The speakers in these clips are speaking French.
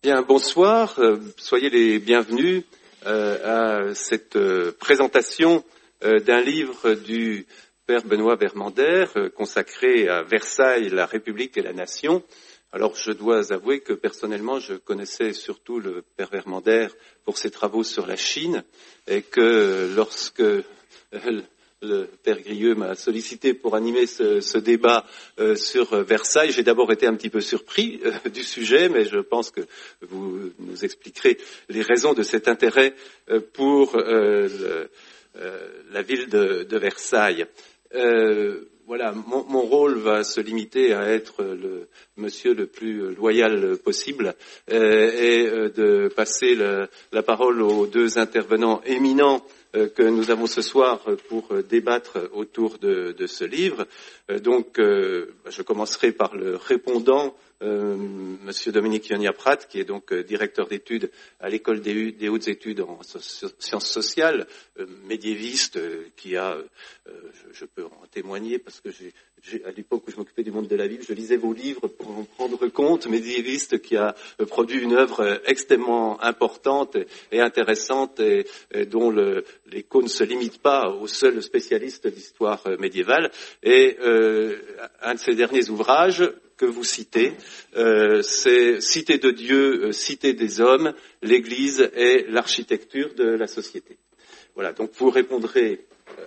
Bien, bonsoir, soyez les bienvenus à cette présentation d'un livre du Père Benoît Vermander consacré à Versailles, la République et la Nation. Alors je dois avouer que personnellement je connaissais surtout le Père Vermander pour ses travaux sur la Chine et que lorsque le Père Grieux m'a sollicité pour animer ce débat sur Versailles. J'ai d'abord été un petit peu surpris du sujet, mais je pense que vous nous expliquerez les raisons de cet intérêt pour la ville de Versailles. Voilà, mon rôle va se limiter à être le monsieur le plus loyal possible et de passer la parole aux deux intervenants éminents que nous avons ce soir pour débattre autour de ce livre. Donc, je commencerai par le répondant, Monsieur Dominique Yonia-Prat, qui est donc directeur d'études à l'École des hautes études en sciences sociales, médiéviste, qui a, je peux en témoigner parce que à l'époque où je m'occupais du monde de la Bible, je lisais vos livres pour en prendre compte, médiéviste qui a produit une œuvre extrêmement importante et intéressante et dont l'écho ne se limite pas aux seuls spécialistes d'histoire médiévale. Et un de ses derniers ouvrages que vous citez, c'est Cité de Dieu, Cité des hommes, l'Église et l'architecture de la société. Voilà, donc vous répondrez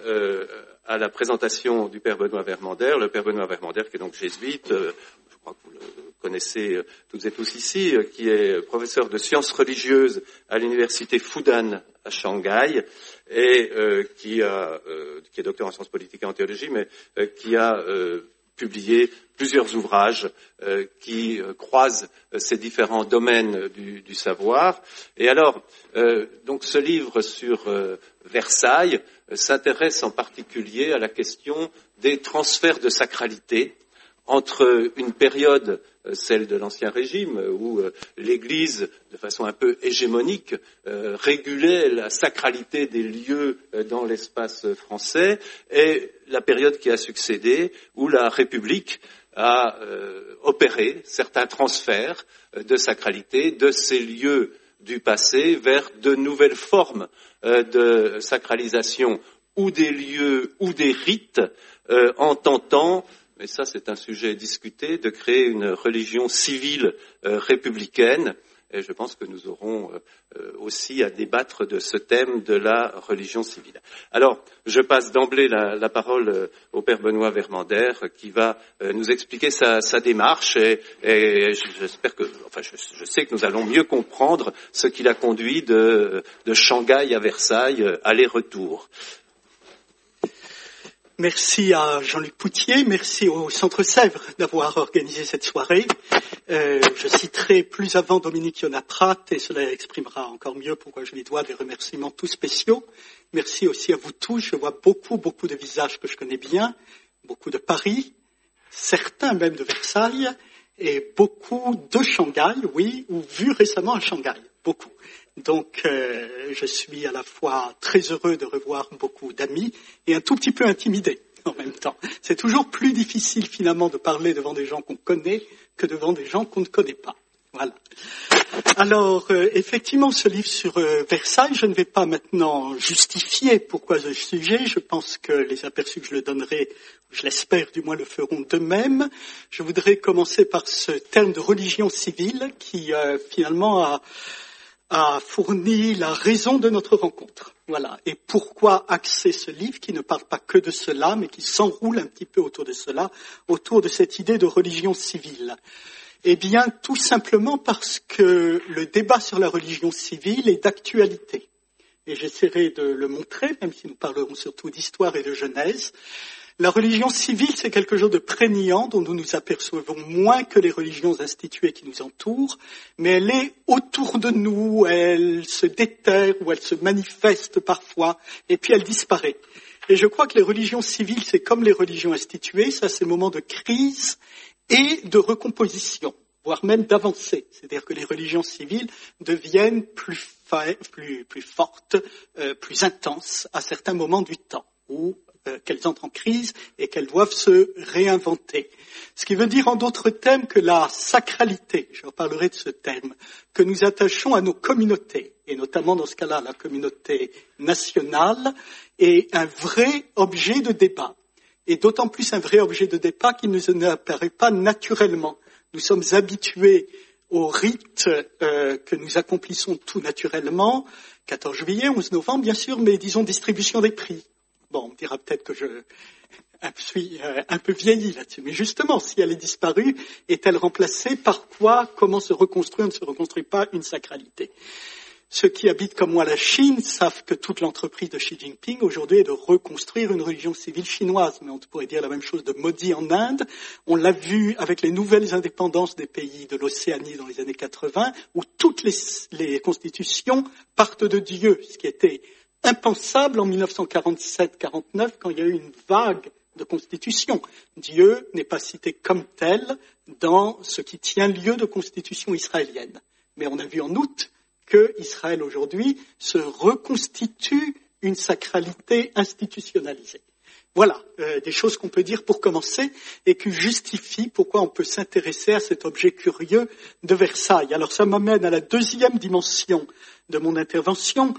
à la présentation du Père Benoît Vermander, le Père Benoît Vermander qui est donc jésuite, je crois que vous le connaissez toutes et tous ici, qui est professeur de sciences religieuses à l'université Fudan à Shanghai et qui est docteur en sciences politiques et en théologie, mais qui a publié plusieurs ouvrages qui croisent ces différents domaines du savoir. Et alors, donc ce livre sur Versailles s'intéresse en particulier à la question des transferts de sacralité entre une période, celle de l'Ancien Régime, où l'Église, de façon un peu hégémonique, régulait la sacralité des lieux dans l'espace français, et la période qui a succédé, où la République a opéré certains transferts de sacralité de ces lieux du passé vers de nouvelles formes de sacralisation ou des lieux ou des rites en tentant, mais ça c'est un sujet discuté, de créer une religion civile républicaine. Et je pense que nous aurons aussi à débattre de ce thème de la religion civile. Alors, je passe d'emblée la parole au Père Benoît Vermander qui va nous expliquer sa démarche et j'espère que, enfin, je sais que nous allons mieux comprendre ce qui l'a conduit de Shanghai à Versailles, aller-retour. Merci à Jean-Luc Poutier, merci au Centre Sèvres d'avoir organisé cette soirée. Je citerai plus avant Dominique Yonia-Prat et cela exprimera encore mieux pourquoi je lui dois des remerciements tout spéciaux. Merci aussi à vous tous, je vois beaucoup de visages que je connais bien, beaucoup de Paris, certains même de Versailles et beaucoup de Shanghai, oui, ou vus récemment à Shanghai, beaucoup. Donc, je suis à la fois très heureux de revoir beaucoup d'amis et un tout petit peu intimidé en même temps. C'est toujours plus difficile finalement de parler devant des gens qu'on connaît que devant des gens qu'on ne connaît pas. Voilà. Alors, effectivement, ce livre sur Versailles, je ne vais pas maintenant justifier pourquoi ce sujet. Je pense que les aperçus que je le donnerai, je l'espère du moins, le feront d'eux-mêmes. Je voudrais commencer par ce terme de religion civile qui finalement a fourni la raison de notre rencontre. Voilà. Et pourquoi axer ce livre qui ne parle pas que de cela, mais qui s'enroule un petit peu autour de cela, autour de cette idée de religion civile? Eh bien, tout simplement parce que le débat sur la religion civile est d'actualité. Et j'essaierai de le montrer, même si nous parlerons surtout d'histoire et de Genèse. La religion civile, c'est quelque chose de prégnant dont nous nous apercevons moins que les religions instituées qui nous entourent, mais elle est autour de nous, elle se déterre ou elle se manifeste parfois, et puis elle disparaît. Et je crois que les religions civiles, c'est comme les religions instituées, ça c'est le moment de crise et de recomposition, voire même d'avancée. C'est-à-dire que les religions civiles deviennent plus fortes, plus intenses à certains moments du temps, ou qu'elles entrent en crise et qu'elles doivent se réinventer. Ce qui veut dire en d'autres termes que la sacralité, je reparlerai de ce terme, que nous attachons à nos communautés, et notamment dans ce cas-là la communauté nationale, est un vrai objet de débat. Et d'autant plus un vrai objet de débat qu'il ne nous apparaît pas naturellement. Nous sommes habitués au rite que nous accomplissons tout naturellement, 14 juillet, 11 novembre bien sûr, mais disons distribution des prix. Bon, on me dira peut-être que je suis un peu vieilli là-dessus, mais justement, si elle est disparue, est-elle remplacée par quoi? Comment se reconstruire? Ne se reconstruit pas une sacralité. Ceux qui habitent comme moi la Chine savent que toute l'entreprise de Xi Jinping aujourd'hui est de reconstruire une religion civile chinoise, mais on pourrait dire la même chose de Modi en Inde. On l'a vu avec les nouvelles indépendances des pays de l'Océanie dans les années 80, où toutes les constitutions partent de Dieu, ce qui était impensable en 1947-49 quand il y a eu une vague de constitution. Dieu n'est pas cité comme tel dans ce qui tient lieu de constitution israélienne. Mais on a vu en août que Israël aujourd'hui se reconstitue une sacralité institutionnalisée. Voilà, des choses qu'on peut dire pour commencer et qui justifient pourquoi on peut s'intéresser à cet objet curieux de Versailles. Alors ça m'amène à la deuxième dimension de mon intervention.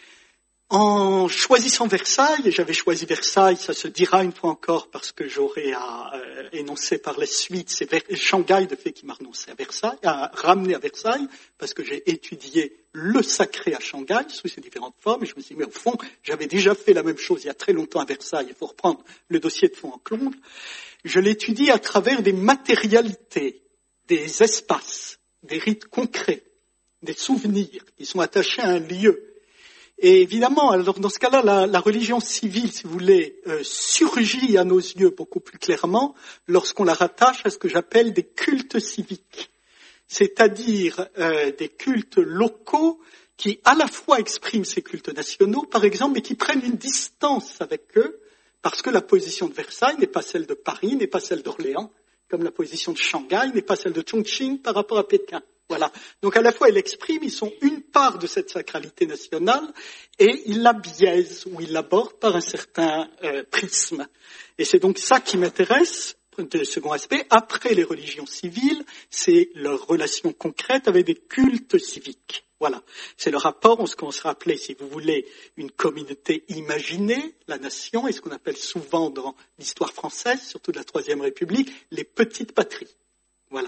En choisissant Versailles, et j'avais choisi Versailles, ça se dira une fois encore parce que j'aurai à énoncer par la suite, c'est Shanghai de fait qui m'a ramené à Versailles, parce que j'ai étudié le sacré à Shanghai sous ses différentes formes, et je me suis dit, mais au fond, j'avais déjà fait la même chose il y a très longtemps à Versailles, il faut reprendre le dossier de fond en comble. Je l'étudie à travers des matérialités, des espaces, des rites concrets, des souvenirs qui sont attachés à un lieu. Et évidemment, alors dans ce cas-là, la religion civile, si vous voulez, surgit à nos yeux beaucoup plus clairement lorsqu'on la rattache à ce que j'appelle des cultes civiques, c'est-à-dire des cultes locaux qui à la fois expriment ces cultes nationaux, par exemple, mais qui prennent une distance avec eux, parce que la position de Versailles n'est pas celle de Paris, n'est pas celle d'Orléans, comme la position de Shanghai n'est pas celle de Chongqing par rapport à Pékin. Voilà. Donc à la fois, ils sont une part de cette sacralité nationale et ils la biaisent ou ils l'abordent par un certain prisme. Et c'est donc ça qui m'intéresse, le second aspect. Après les religions civiles, c'est leur relation concrète avec des cultes civiques. Voilà. C'est le rapport, ce qu'on se rappelait, si vous voulez, une communauté imaginée, la nation, et ce qu'on appelle souvent dans l'histoire française, surtout de la Troisième République, les petites patries. Voilà.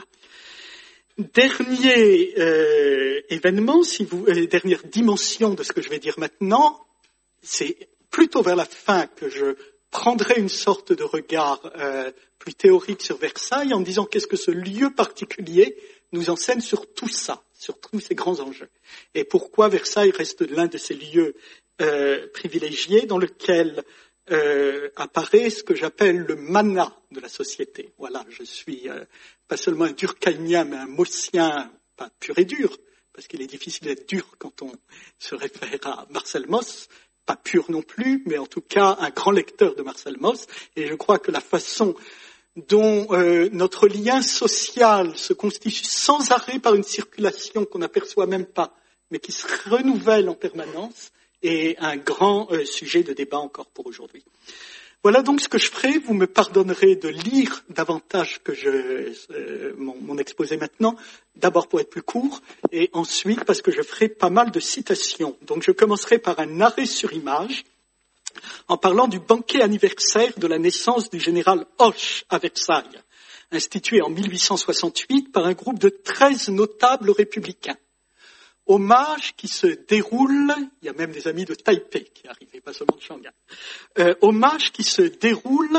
Dernier événement, dernière dimension de ce que je vais dire maintenant, c'est plutôt vers la fin que je prendrai une sorte de regard plus théorique sur Versailles en disant qu'est-ce que ce lieu particulier nous enseigne sur tout ça, sur tous ces grands enjeux. Et pourquoi Versailles reste l'un de ces lieux privilégiés dans lequel apparaît ce que j'appelle le mana de la société. Voilà, je suis pas seulement un durkheimien, mais un maussien, pas pur et dur, parce qu'il est difficile d'être dur quand on se réfère à Marcel Mauss, pas pur non plus, mais en tout cas un grand lecteur de Marcel Mauss, et je crois que la façon dont notre lien social se constitue sans arrêt par une circulation qu'on n'aperçoit même pas, mais qui se renouvelle en permanence, est un grand sujet de débat encore pour aujourd'hui. Voilà donc ce que je ferai. Vous me pardonnerez de lire davantage que mon exposé maintenant, d'abord pour être plus court, et ensuite parce que je ferai pas mal de citations. Donc je commencerai par un arrêt sur image, en parlant du banquet anniversaire de la naissance du général Hoche à Versailles, institué en 1868 par un groupe de 13 notables républicains. Hommage qui se déroule, il y a même des amis de Taipei qui arrivent, pas seulement de Shanghai, hommage qui se déroule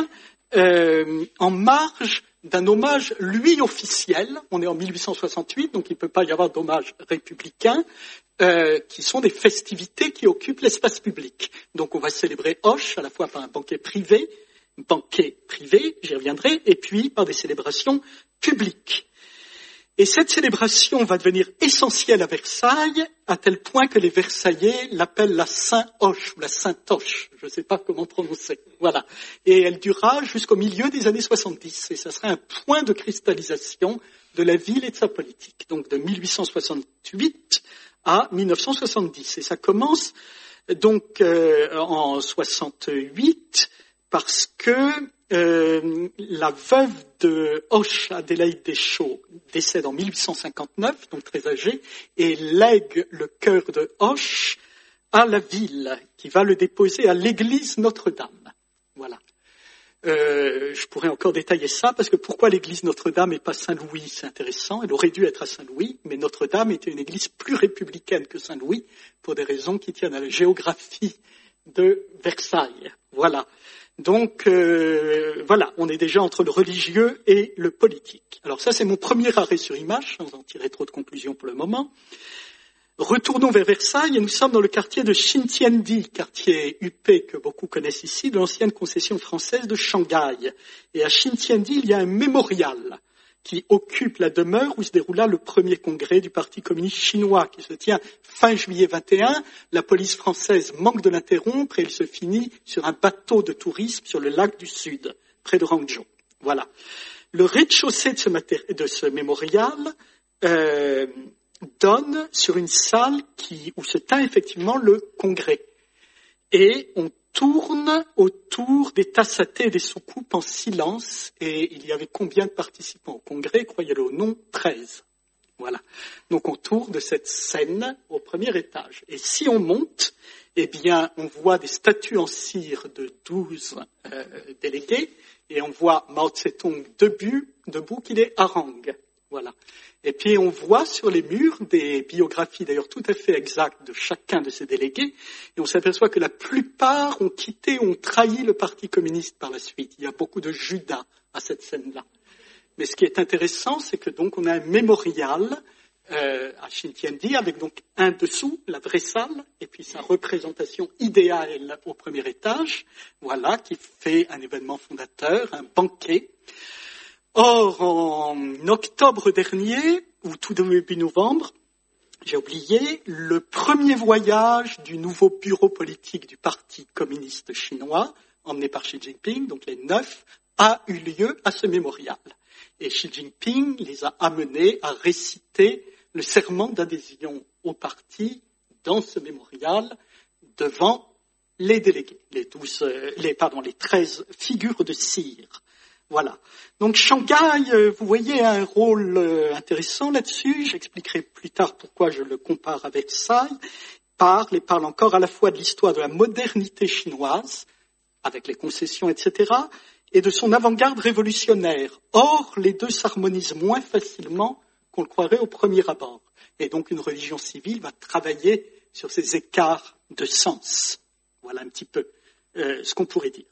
en marge d'un hommage, lui, officiel. On est en 1868, donc il ne peut pas y avoir d'hommage républicain, qui sont des festivités qui occupent l'espace public. Donc on va célébrer Hoche à la fois par un banquet privé, j'y reviendrai, et puis par des célébrations publiques. Et cette célébration va devenir essentielle à Versailles, à tel point que les Versaillais l'appellent la Saint-Hoche ou la Saint-Hoche. Je ne sais pas comment prononcer. Voilà. Et elle durera jusqu'au milieu des années 70. Et ça sera un point de cristallisation de la ville et de sa politique. Donc de 1868 à 1970. Et ça commence donc en 68 parce que la veuve de Hoche, Adélaïde Deschaux, décède en 1859, donc très âgée, et lègue le cœur de Hoche à la ville, qui va le déposer à l'église Notre-Dame. Voilà. Je pourrais encore détailler ça, parce que pourquoi l'église Notre-Dame et pas Saint-Louis, c'est intéressant. Elle aurait dû être à Saint-Louis, mais Notre-Dame était une église plus républicaine que Saint-Louis, pour des raisons qui tiennent à la géographie de Versailles. Voilà. Donc, voilà, on est déjà entre le religieux et le politique. Alors ça, c'est mon premier arrêt sur image, sans en tirer trop de conclusions pour le moment. Retournons vers Versailles et nous sommes dans le quartier de Xintiandi, quartier huppé que beaucoup connaissent ici, de l'ancienne concession française de Shanghai. Et à Xintiandi, il y a un mémorial qui occupe la demeure où se déroula le premier congrès du Parti communiste chinois, qui se tient fin juillet 21. La police française manque de l'interrompre et il se finit sur un bateau de tourisme sur le lac du Sud, près de Hangzhou. Voilà. Le rez-de-chaussée de ce mémorial donne sur une salle où se tint effectivement le congrès. Et on tourne autour des tasses à thé et des soucoupes en silence. Et il y avait combien de participants au congrès? Croyez-le ou non, 13. Voilà. Donc on tourne de cette scène au premier étage. Et si on monte, eh bien, on voit des statues en cire de 12 délégués. Et on voit Mao Tse-tung debout qui les harangue. Voilà. Et puis on voit sur les murs des biographies d'ailleurs tout à fait exactes de chacun de ces délégués, et on s'aperçoit que la plupart ont quitté, ont trahi le Parti communiste par la suite. Il y a beaucoup de Judas à cette scène-là. Mais ce qui est intéressant, c'est que donc on a un mémorial à Xintiandi avec donc un dessous, la vraie salle, et puis sa représentation idéale au premier étage, voilà, qui fait un événement fondateur, un banquet. Or, en octobre dernier, ou tout début novembre, j'ai oublié, le premier voyage du nouveau bureau politique du Parti communiste chinois, emmené par Xi Jinping, donc les 9, a eu lieu à ce mémorial. Et Xi Jinping les a amenés à réciter le serment d'adhésion au parti dans ce mémorial devant les délégués, les 13 figures de cire. Voilà. Donc Shanghai, vous voyez, a un rôle intéressant là-dessus. J'expliquerai plus tard pourquoi je le compare à Versailles. Parle encore à la fois de l'histoire de la modernité chinoise, avec les concessions, etc., et de son avant-garde révolutionnaire. Or, les deux s'harmonisent moins facilement qu'on le croirait au premier abord. Et donc une religion civile va travailler sur ces écarts de sens. Voilà un petit peu ce qu'on pourrait dire.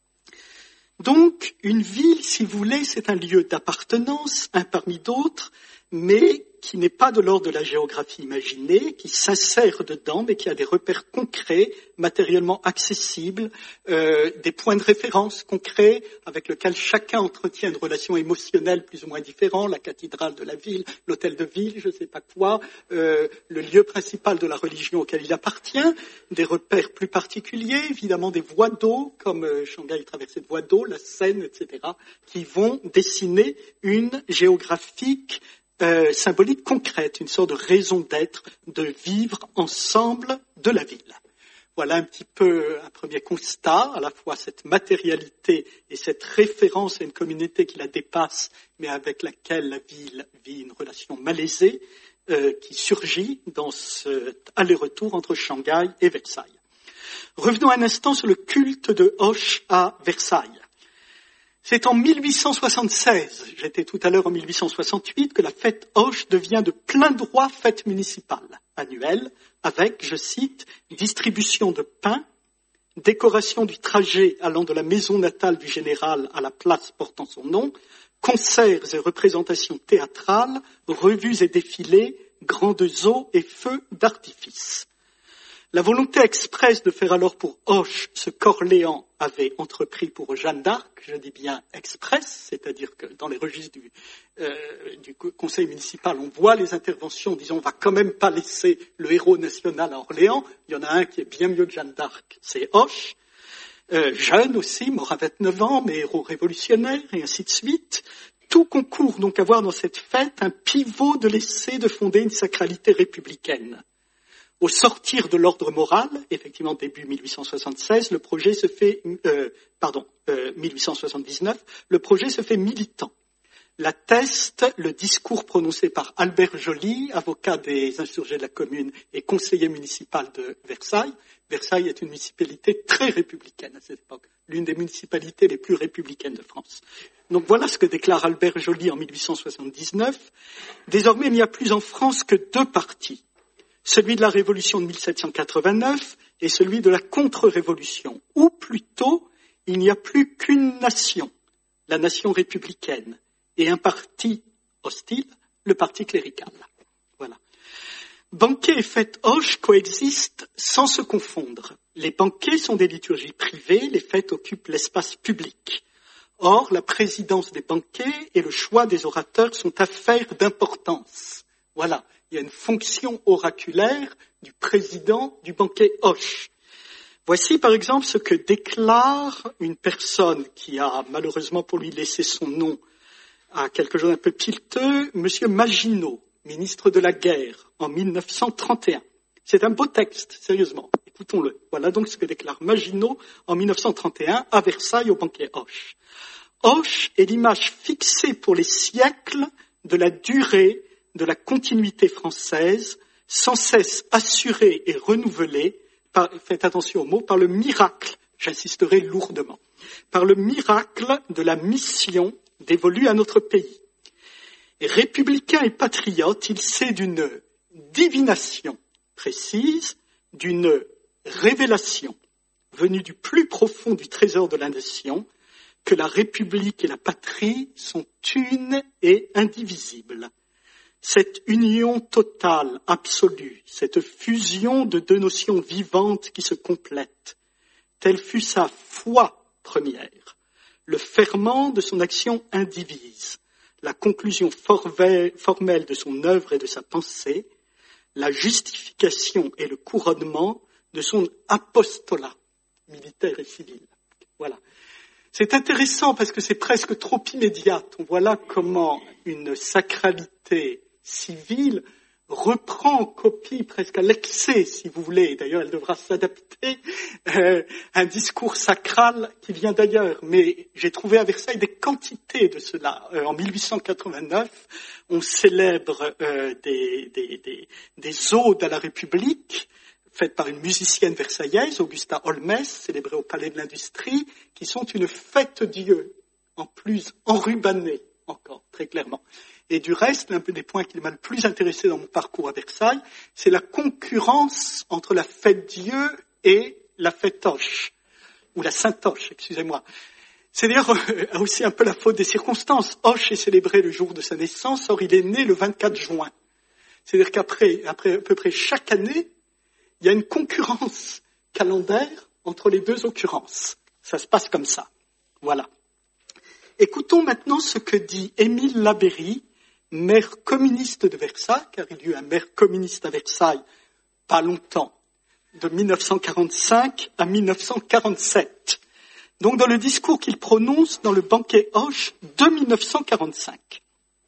Donc, une ville, si vous voulez, c'est un lieu d'appartenance, un parmi d'autres, mais qui n'est pas de l'ordre de la géographie imaginée, qui s'insère dedans, mais qui a des repères concrets, matériellement accessibles, des points de référence concrets avec lesquels chacun entretient une relation émotionnelle plus ou moins différente, la cathédrale de la ville, l'hôtel de ville, je ne sais pas quoi, le lieu principal de la religion auquel il appartient, des repères plus particuliers, évidemment des voies d'eau, comme Shanghai traversait de voies d'eau, la Seine, etc., qui vont dessiner une géographique symbolique concrète, une sorte de raison d'être, de vivre ensemble de la ville. Voilà un petit peu un premier constat, à la fois cette matérialité et cette référence à une communauté qui la dépasse, mais avec laquelle la ville vit une relation malaisée, qui surgit dans cet aller-retour entre Shanghai et Versailles. Revenons un instant sur le culte de Hoche à Versailles. C'est en 1876, j'étais tout à l'heure en 1868, que la fête Hoche devient de plein droit fête municipale annuelle, avec, je cite, distribution de pain, décoration du trajet allant de la maison natale du général à la place portant son nom, concerts et représentations théâtrales, revues et défilés, grandes eaux et feux d'artifice. La volonté expresse de faire alors pour Hoche ce qu'Orléans avait entrepris pour Jeanne d'Arc, je dis bien express, c'est-à-dire que dans les registres du conseil municipal, on voit les interventions disant on va quand même pas laisser le héros national à Orléans. Il y en a un qui est bien mieux que Jeanne d'Arc, c'est Hoche. Jeune aussi, mort à 29 ans, mais héros révolutionnaire, et ainsi de suite. Tout concourt donc à voir dans cette fête un pivot de l'essai de fonder une sacralité républicaine. Au sortir de l'ordre moral, effectivement début 1876, le projet se fait, 1879, le projet se fait militant. L'atteste le discours prononcé par Albert Joly, avocat des insurgés de la Commune et conseiller municipal de Versailles. Versailles est une municipalité très républicaine à cette époque, l'une des municipalités les plus républicaines de France. Donc voilà ce que déclare Albert Joly en 1879. Désormais, il n'y a plus en France que deux partis, celui de la Révolution de 1789 et celui de la contre-révolution, ou plutôt, il n'y a plus qu'une nation, la nation républicaine, et un parti hostile, le parti clérical. Voilà. Banquet et fête Hoche coexistent sans se confondre. Les banquets sont des liturgies privées, les fêtes occupent l'espace public. Or, la présidence des banquets et le choix des orateurs sont affaires d'importance. Voilà, il y a une fonction oraculaire du président du banquet Hoche. Voici par exemple ce que déclare une personne qui a malheureusement pour lui laissé son nom à quelque chose d'un peu pilteux, Monsieur Maginot, ministre de la Guerre, en 1931. C'est un beau texte, sérieusement, écoutons-le. Voilà donc ce que déclare Maginot en 1931 à Versailles au banquet Hoche. Hoche est l'image fixée pour les siècles de la durée de la continuité française, sans cesse assurée et renouvelée, faites attention aux mots, par le miracle, j'insisterai lourdement, par le miracle de la mission dévolue à notre pays. Et républicain et patriote, il sait d'une divination précise, d'une révélation venue du plus profond du trésor de la nation, que la République et la patrie sont une et indivisibles. Cette union totale, absolue, cette fusion de deux notions vivantes qui se complètent, telle fut sa foi première, le ferment de son action indivise, la conclusion formelle de son œuvre et de sa pensée, la justification et le couronnement de son apostolat militaire et civil. Voilà. C'est intéressant parce que c'est presque trop immédiat. On voit là comment une sacralité civile reprend, copie presque à l'excès, si vous voulez. D'ailleurs, elle devra s'adapter un discours sacral qui vient d'ailleurs. Mais j'ai trouvé à Versailles des quantités de cela. En 1889, on célèbre des odes à la République, faites par une musicienne versaillaise, Augusta Holmès, célébrée au Palais de l'Industrie, qui sont une fête Dieu, en plus enrubannée encore, très clairement. Et du reste, l'un des points qui m'a le plus intéressé dans mon parcours à Versailles, c'est la concurrence entre la fête Dieu et la fête Hoche, ou la Sainte-Hoche, excusez-moi. C'est d'ailleurs aussi un peu la faute des circonstances. Hoche est célébré le jour de sa naissance, or il est né le 24 juin. C'est-à-dire qu'après à peu près chaque année, il y a une concurrence calendaire entre les deux occurrences. Ça se passe comme ça. Voilà. Écoutons maintenant ce que dit Émile Labeyrie, maire communiste de Versailles, car il y a eu un maire communiste à Versailles pas longtemps, de 1945 à 1947. Donc dans le discours qu'il prononce dans le banquet Hoche de 1945.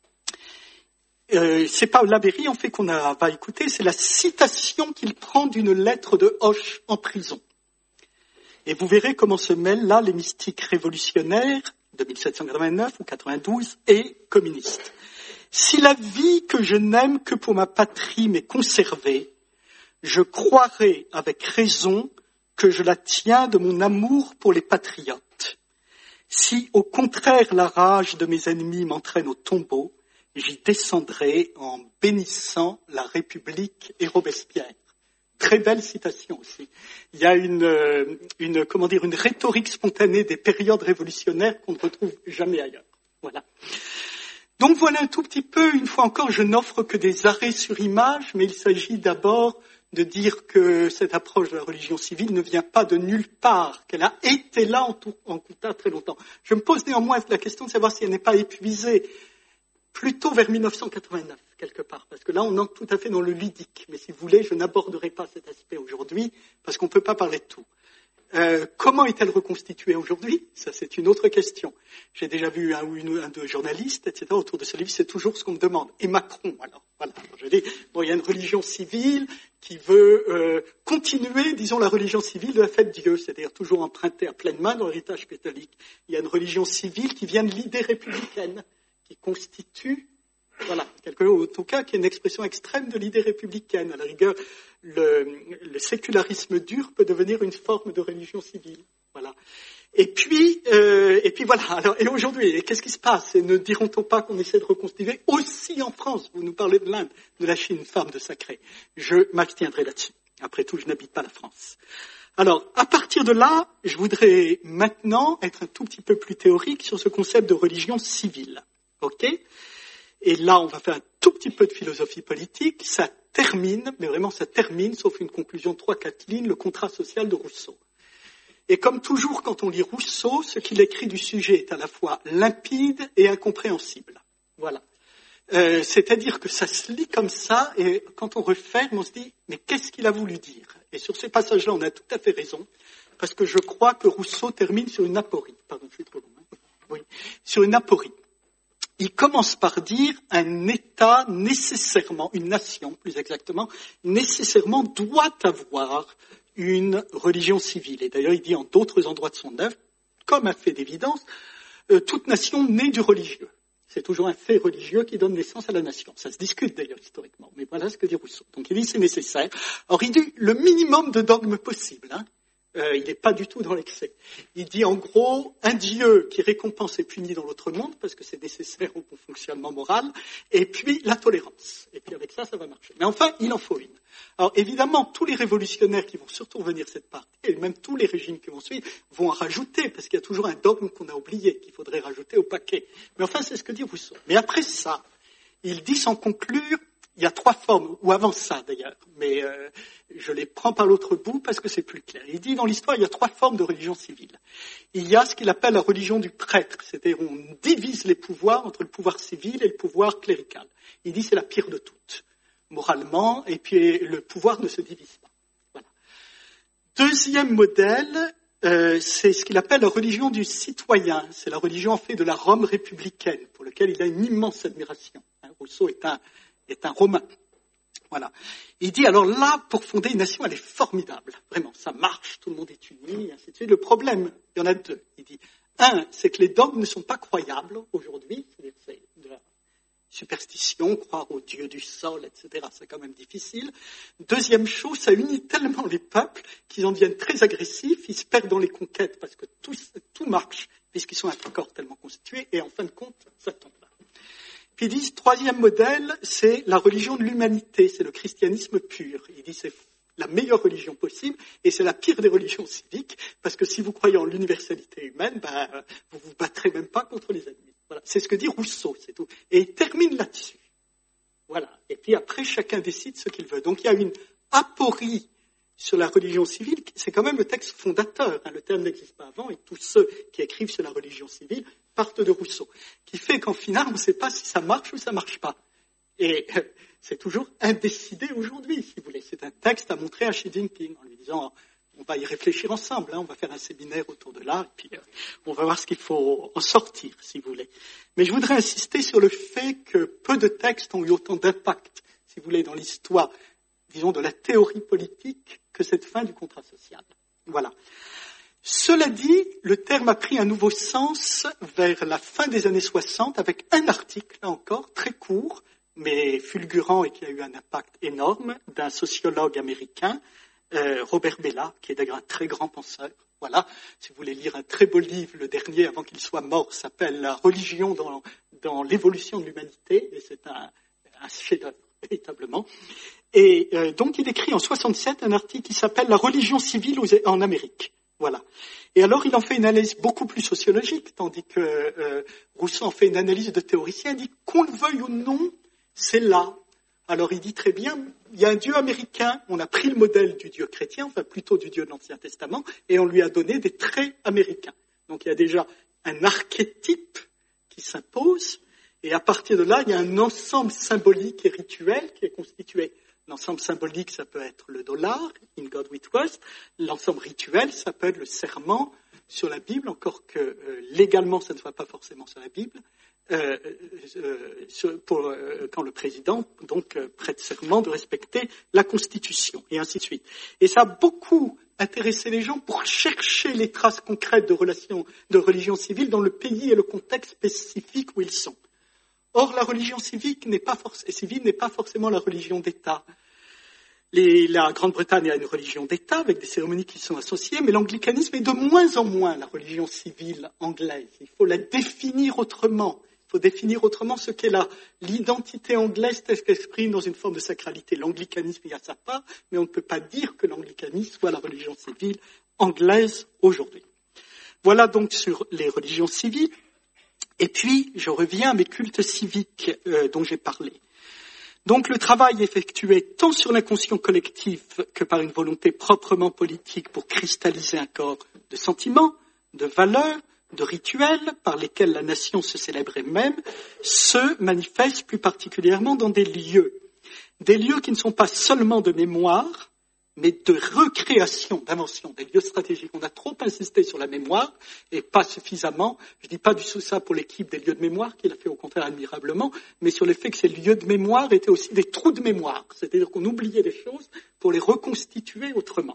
C'est pas Labeyrie en fait qu'on va écouter, c'est la citation qu'il prend d'une lettre de Hoche en prison. Et vous verrez comment se mêlent là les mystiques révolutionnaires de 1789 ou 92 et communistes. Si la vie que je n'aime que pour ma patrie m'est conservée, je croirai avec raison que je la tiens de mon amour pour les patriotes. Si au contraire la rage de mes ennemis m'entraîne au tombeau, j'y descendrai en bénissant la République et Robespierre. Très belle citation aussi. Il y a une rhétorique spontanée des périodes révolutionnaires qu'on ne retrouve jamais ailleurs. Voilà. Donc voilà un tout petit peu, une fois encore, je n'offre que des arrêts sur image, mais il s'agit d'abord de dire que cette approche de la religion civile ne vient pas de nulle part, qu'elle a été là en tout cas très longtemps. Je me pose néanmoins la question de savoir si elle n'est pas épuisée plutôt vers 1989, quelque part, parce que là, on entre tout à fait dans le ludique. Mais si vous voulez, je n'aborderai pas cet aspect aujourd'hui, parce qu'on ne peut pas parler de tout. Comment est-elle reconstituée aujourd'hui? Ça, c'est une autre question. J'ai déjà vu un ou deux journalistes, etc., autour de ce livre, c'est toujours ce qu'on me demande. Et Macron, alors, voilà. Je dis, bon, il y a une religion civile qui veut continuer, disons, la religion civile de la fête Dieu, c'est-à-dire toujours empruntée à pleine main dans l'héritage catholique. Il y a une religion civile qui vient de l'idée républicaine, qui constitue, voilà, en tout cas, qui est une expression extrême de l'idée républicaine. À la rigueur, le sécularisme dur peut devenir une forme de religion civile. Voilà. Et puis voilà. Alors, et aujourd'hui, qu'est-ce qui se passe? Et ne diront-on pas qu'on essaie de reconstituer aussi en France? Vous nous parlez de l'Inde, de la Chine, femme de sacré. Je m'abstiendrai là-dessus. Après tout, je n'habite pas la France. Alors, à partir de là, je voudrais maintenant être un tout petit peu plus théorique sur ce concept de religion civile. OK? Et là, on va faire un tout petit peu de philosophie politique. Ça termine, mais vraiment ça termine, sauf une conclusion de 3-4 lignes, le contrat social de Rousseau. Et comme toujours, quand on lit Rousseau, ce qu'il écrit du sujet est à la fois limpide et incompréhensible. Voilà. C'est-à-dire que ça se lit comme ça, et quand on referme, on se dit, mais qu'est-ce qu'il a voulu dire? Et sur ces passages-là, on a tout à fait raison, parce que je crois que Rousseau termine sur une aporie. Pardon, je suis trop long. Hein. Oui, sur une aporie. Il commence par dire un État nécessairement, une nation plus exactement, nécessairement doit avoir une religion civile. Et d'ailleurs, il dit en d'autres endroits de son œuvre, comme un fait d'évidence, toute nation naît du religieux. C'est toujours un fait religieux qui donne naissance à la nation. Ça se discute d'ailleurs historiquement, mais voilà ce que dit Rousseau. Donc il dit c'est nécessaire. Alors il dit le minimum de dogme possible, hein. Il n'est pas du tout dans l'excès. Il dit en gros un Dieu qui récompense et punit dans l'autre monde parce que c'est nécessaire au bon fonctionnement moral, et puis la tolérance. Et puis avec ça, ça va marcher. Mais enfin, il en faut une. Alors évidemment, tous les révolutionnaires qui vont surtout revenir cette partie, et même tous les régimes qui vont suivre, vont en rajouter, parce qu'il y a toujours un dogme qu'on a oublié, qu'il faudrait rajouter au paquet. Mais enfin, c'est ce que dit Rousseau. Mais après ça, il dit sans conclure, il y a 3 formes, ou avant ça d'ailleurs, mais je les prends par l'autre bout parce que c'est plus clair. Il dit dans l'histoire, il y a 3 formes de religion civile. Il y a ce qu'il appelle la religion du prêtre, c'est-à-dire on divise les pouvoirs entre le pouvoir civil et le pouvoir clérical. Il dit c'est la pire de toutes, moralement, et puis le pouvoir ne se divise pas. Voilà. Deuxième modèle, c'est ce qu'il appelle la religion du citoyen. C'est la religion en fait de la Rome républicaine, pour laquelle il a une immense admiration. Rousseau est un Romain. Voilà. Il dit, alors là, pour fonder une nation, elle est formidable. Vraiment, ça marche, tout le monde est uni, et ainsi de suite. Le problème, il y en a 2. Il dit, 1, c'est que les dogmes ne sont pas croyables aujourd'hui. C'est-à-dire, c'est de la superstition, croire au dieu du sol, etc. C'est quand même difficile. Deuxième chose, ça unit tellement les peuples qu'ils en deviennent très agressifs, ils se perdent dans les conquêtes parce que tout marche, puisqu'ils sont un corps tellement constitué, et en fin de compte, ça tombe là. Puis ils disent, 3e modèle, c'est la religion de l'humanité, c'est le christianisme pur. Il dit, c'est la meilleure religion possible, et c'est la pire des religions civiques, parce que si vous croyez en l'universalité humaine, vous vous battrez même pas contre les ennemis. Voilà. C'est ce que dit Rousseau, c'est tout. Et il termine là-dessus. Voilà. Et puis après, chacun décide ce qu'il veut. Donc il y a une aporie sur la religion civile, c'est quand même le texte fondateur, hein, le terme n'existe pas avant, et tous ceux qui écrivent sur la religion civile partent de Rousseau, qui fait qu'en final, on ne sait pas si ça marche ou ça ne marche pas. Et c'est toujours indécidé aujourd'hui, si vous voulez. C'est un texte à montrer à Xi Jinping, en lui disant, on va y réfléchir ensemble, hein, on va faire un séminaire autour de là, et puis on va voir ce qu'il faut en sortir, si vous voulez. Mais je voudrais insister sur le fait que peu de textes ont eu autant d'impact, si vous voulez, dans l'histoire, disons, de la théorie politique, que cette fin du contrat social. Voilà. Cela dit, le terme a pris un nouveau sens vers la fin des années 60 avec un article, là encore, très court, mais fulgurant et qui a eu un impact énorme, d'un sociologue américain, Robert Bellah, qui est d'ailleurs un très grand penseur. Voilà. Si vous voulez lire un très beau livre, le dernier avant qu'il soit mort, s'appelle La religion dans l'évolution de l'humanité, et c'est un chef-d'œuvre, véritablement. Et donc il écrit en 67 un article qui s'appelle La religion civile en Amérique. Voilà. Et alors il en fait une analyse beaucoup plus sociologique, tandis que Rousseau en fait une analyse de théoricien. Il dit qu'on le veuille ou non, c'est là. Alors il dit très bien, il y a un Dieu américain, on a pris le modèle du Dieu chrétien, enfin plutôt du Dieu de l'Ancien Testament, et on lui a donné des traits américains. Donc il y a déjà un archétype qui s'impose, Et à partir de là, il y a un ensemble symbolique et rituel qui est constitué. L'ensemble symbolique, ça peut être le dollar, In God We Trust. L'ensemble rituel, ça peut être le serment sur la Bible, encore que légalement, ça ne soit pas forcément sur la Bible, quand le président donc prête serment de respecter la Constitution, et ainsi de suite. Et ça a beaucoup intéressé les gens pour chercher les traces concrètes de relations de religion civile dans le pays et le contexte spécifique où ils sont. Or, la religion civile n'est pas forcément la religion d'État. La Grande-Bretagne a une religion d'État avec des cérémonies qui sont associées, mais l'anglicanisme est de moins en moins la religion civile anglaise. Il faut la définir autrement. Il faut définir autrement ce qu'est l'identité anglaise telle qu'exprime dans une forme de sacralité. L'anglicanisme y a sa part, mais on ne peut pas dire que l'anglicanisme soit la religion civile anglaise aujourd'hui. Voilà donc sur les religions civiles. Et puis, je reviens à mes cultes civiques dont j'ai parlé. Donc, le travail effectué tant sur l'inconscient collectif que par une volonté proprement politique pour cristalliser un corps de sentiments, de valeurs, de rituels par lesquels la nation se célébrait même, se manifeste plus particulièrement dans des lieux qui ne sont pas seulement de mémoire, mais de recréation, d'invention, des lieux stratégiques. On a trop insisté sur la mémoire et pas suffisamment. Je ne dis pas du tout ça pour l'équipe des lieux de mémoire, qui l'a fait au contraire admirablement, mais sur le fait que ces lieux de mémoire étaient aussi des trous de mémoire. C'est-à-dire qu'on oubliait des choses pour les reconstituer autrement.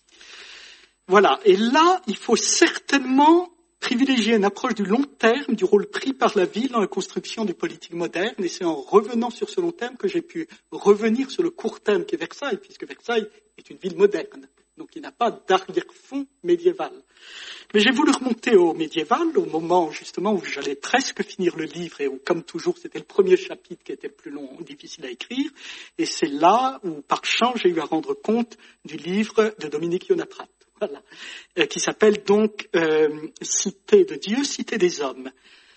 Voilà. Et là, il faut certainement privilégier une approche du long terme, du rôle pris par la ville dans la construction du politique moderne, et c'est en revenant sur ce long terme que j'ai pu revenir sur le court terme qu'est Versailles, puisque Versailles est une ville moderne, donc il n'a pas d'arrière-fond médiéval. Mais j'ai voulu remonter au médiéval, au moment justement où j'allais presque finir le livre, et où, comme toujours, c'était le premier chapitre qui était le plus long, difficile à écrire, et c'est là où, par chance, j'ai eu à rendre compte du livre de Dominique Yonaprat. Voilà, qui s'appelle donc Cité de Dieu, Cité des hommes.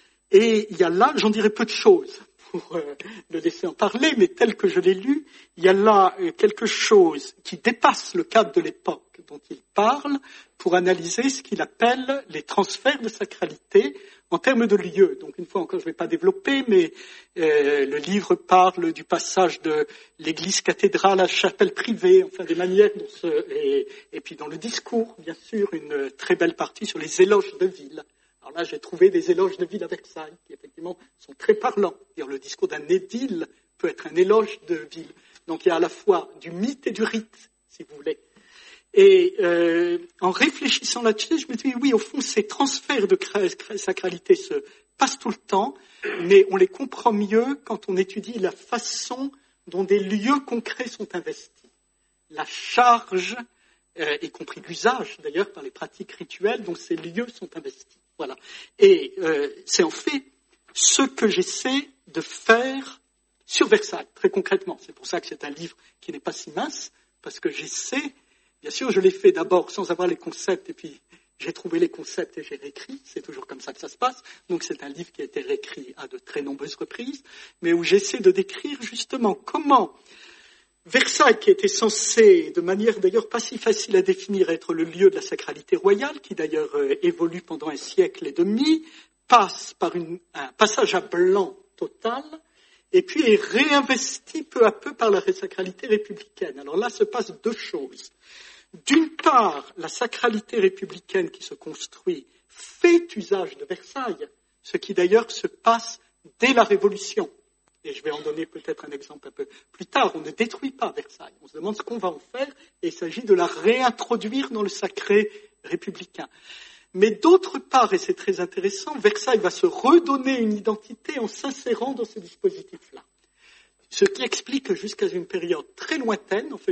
Et il y a là, j'en dirai peu de choses pour le laisser en parler, mais tel que je l'ai lu, il y a là quelque chose qui dépasse le cadre de l'époque dont il parle pour analyser ce qu'il appelle les transferts de sacralité en termes de lieux. Donc une fois encore, je ne vais pas développer, mais le livre parle du passage de l'église cathédrale à la chapelle privée, enfin des manières dont et puis dans le discours, bien sûr, une très belle partie sur les éloges de ville. Alors là, j'ai trouvé des éloges de ville à Versailles, qui effectivement sont très parlants. C'est-à-dire, le discours d'un édile peut être un éloge de ville. Donc il y a à la fois du mythe et du rite, si vous voulez. Et en réfléchissant là-dessus, je me dis, oui, au fond, ces transferts de sacralité se passent tout le temps, mais on les comprend mieux quand on étudie la façon dont des lieux concrets sont investis. La charge, y compris l'usage d'ailleurs par les pratiques rituelles dont ces lieux sont investis. Voilà. Et c'est en fait ce que j'essaie de faire sur Versailles, très concrètement. C'est pour ça que c'est un livre qui n'est pas si mince, parce que j'essaie. Bien sûr, je l'ai fait d'abord sans avoir les concepts, et puis j'ai trouvé les concepts et j'ai réécrit. C'est toujours comme ça que ça se passe. Donc c'est un livre qui a été réécrit à de très nombreuses reprises, mais où j'essaie de décrire justement comment Versailles, qui était censé, de manière d'ailleurs pas si facile à définir, être le lieu de la sacralité royale, qui d'ailleurs évolue pendant un siècle et demi, passe par un passage à blanc total, et puis est réinvesti peu à peu par la sacralité républicaine. Alors là se passent deux choses. D'une part, la sacralité républicaine qui se construit fait usage de Versailles, ce qui d'ailleurs se passe dès la Révolution. Et je vais en donner peut-être un exemple un peu plus tard. On ne détruit pas Versailles. On se demande ce qu'on va en faire et il s'agit de la réintroduire dans le sacré républicain. Mais d'autre part, et c'est très intéressant, Versailles va se redonner une identité en s'insérant dans ce dispositif-là. Ce qui explique que jusqu'à une période très lointaine, en fait,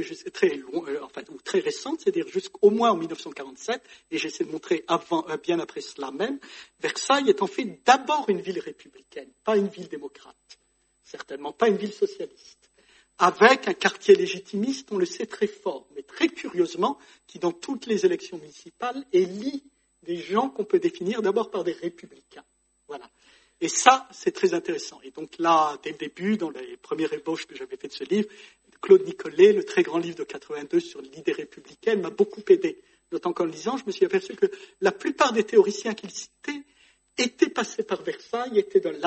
ou très récente, c'est-à-dire jusqu'au moins en 1947, et j'essaie de montrer bien après cela même, Versailles est en fait d'abord une ville républicaine, pas une ville démocrate, certainement pas une ville socialiste, avec un quartier légitimiste, on le sait, très fort, mais très curieusement, qui dans toutes les élections municipales élit des gens qu'on peut définir d'abord par des républicains. Voilà. Et ça, c'est très intéressant. Et donc là, dès le début, dans les premières ébauches que j'avais fait de ce livre, Claude Nicollet, le très grand livre de 82 sur l'idée républicaine, m'a beaucoup aidé. D'autant qu'en le lisant, je me suis aperçu que la plupart des théoriciens qu'il citait étaient passés par Versailles, étaient de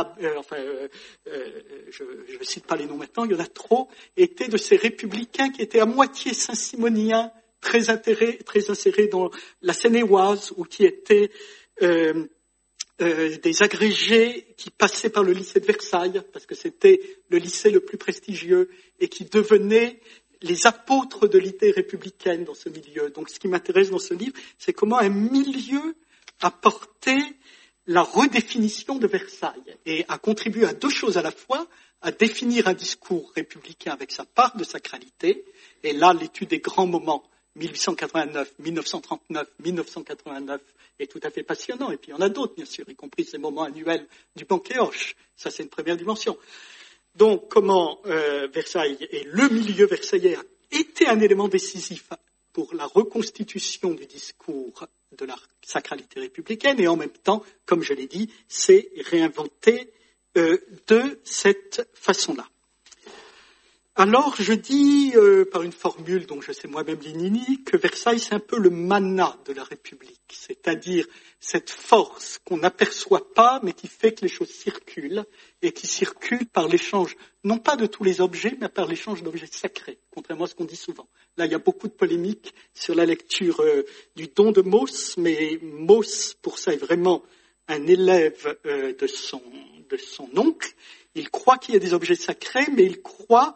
je ne cite pas les noms maintenant, il y en a trop, étaient de ces républicains qui étaient à moitié saint-simoniens, très insérés dans la Seine-et-Oise, ou qui étaient des agrégés qui passaient par le lycée de Versailles, parce que c'était le lycée le plus prestigieux, et qui devenaient les apôtres de l'idée républicaine dans ce milieu. Donc ce qui m'intéresse dans ce livre, c'est comment un milieu a porté la redéfinition de Versailles et a contribué à deux choses à la fois, à définir un discours républicain avec sa part de sacralité, et là l'étude des grands moments 1889, 1939, 1989 est tout à fait passionnant, et puis il y en a d'autres bien sûr, y compris ces moments annuels du banquet Hoche, ça c'est une première dimension. Donc comment Versailles et le milieu versaillais a été un élément décisif pour la reconstitution du discours de la sacralité républicaine, et en même temps, comme je l'ai dit, c'est réinventé de cette façon-là. Alors, je dis, par une formule dont je sais moi-même l'inini, que Versailles, c'est un peu le manna de la République, c'est-à-dire cette force qu'on n'aperçoit pas, mais qui fait que les choses circulent, et qui circulent par l'échange, non pas de tous les objets, mais par l'échange d'objets sacrés, contrairement à ce qu'on dit souvent. Là, il y a beaucoup de polémiques sur la lecture du don de Mauss, mais Mauss, pour ça, est vraiment un élève de son oncle. Il croit qu'il y a des objets sacrés, mais il croit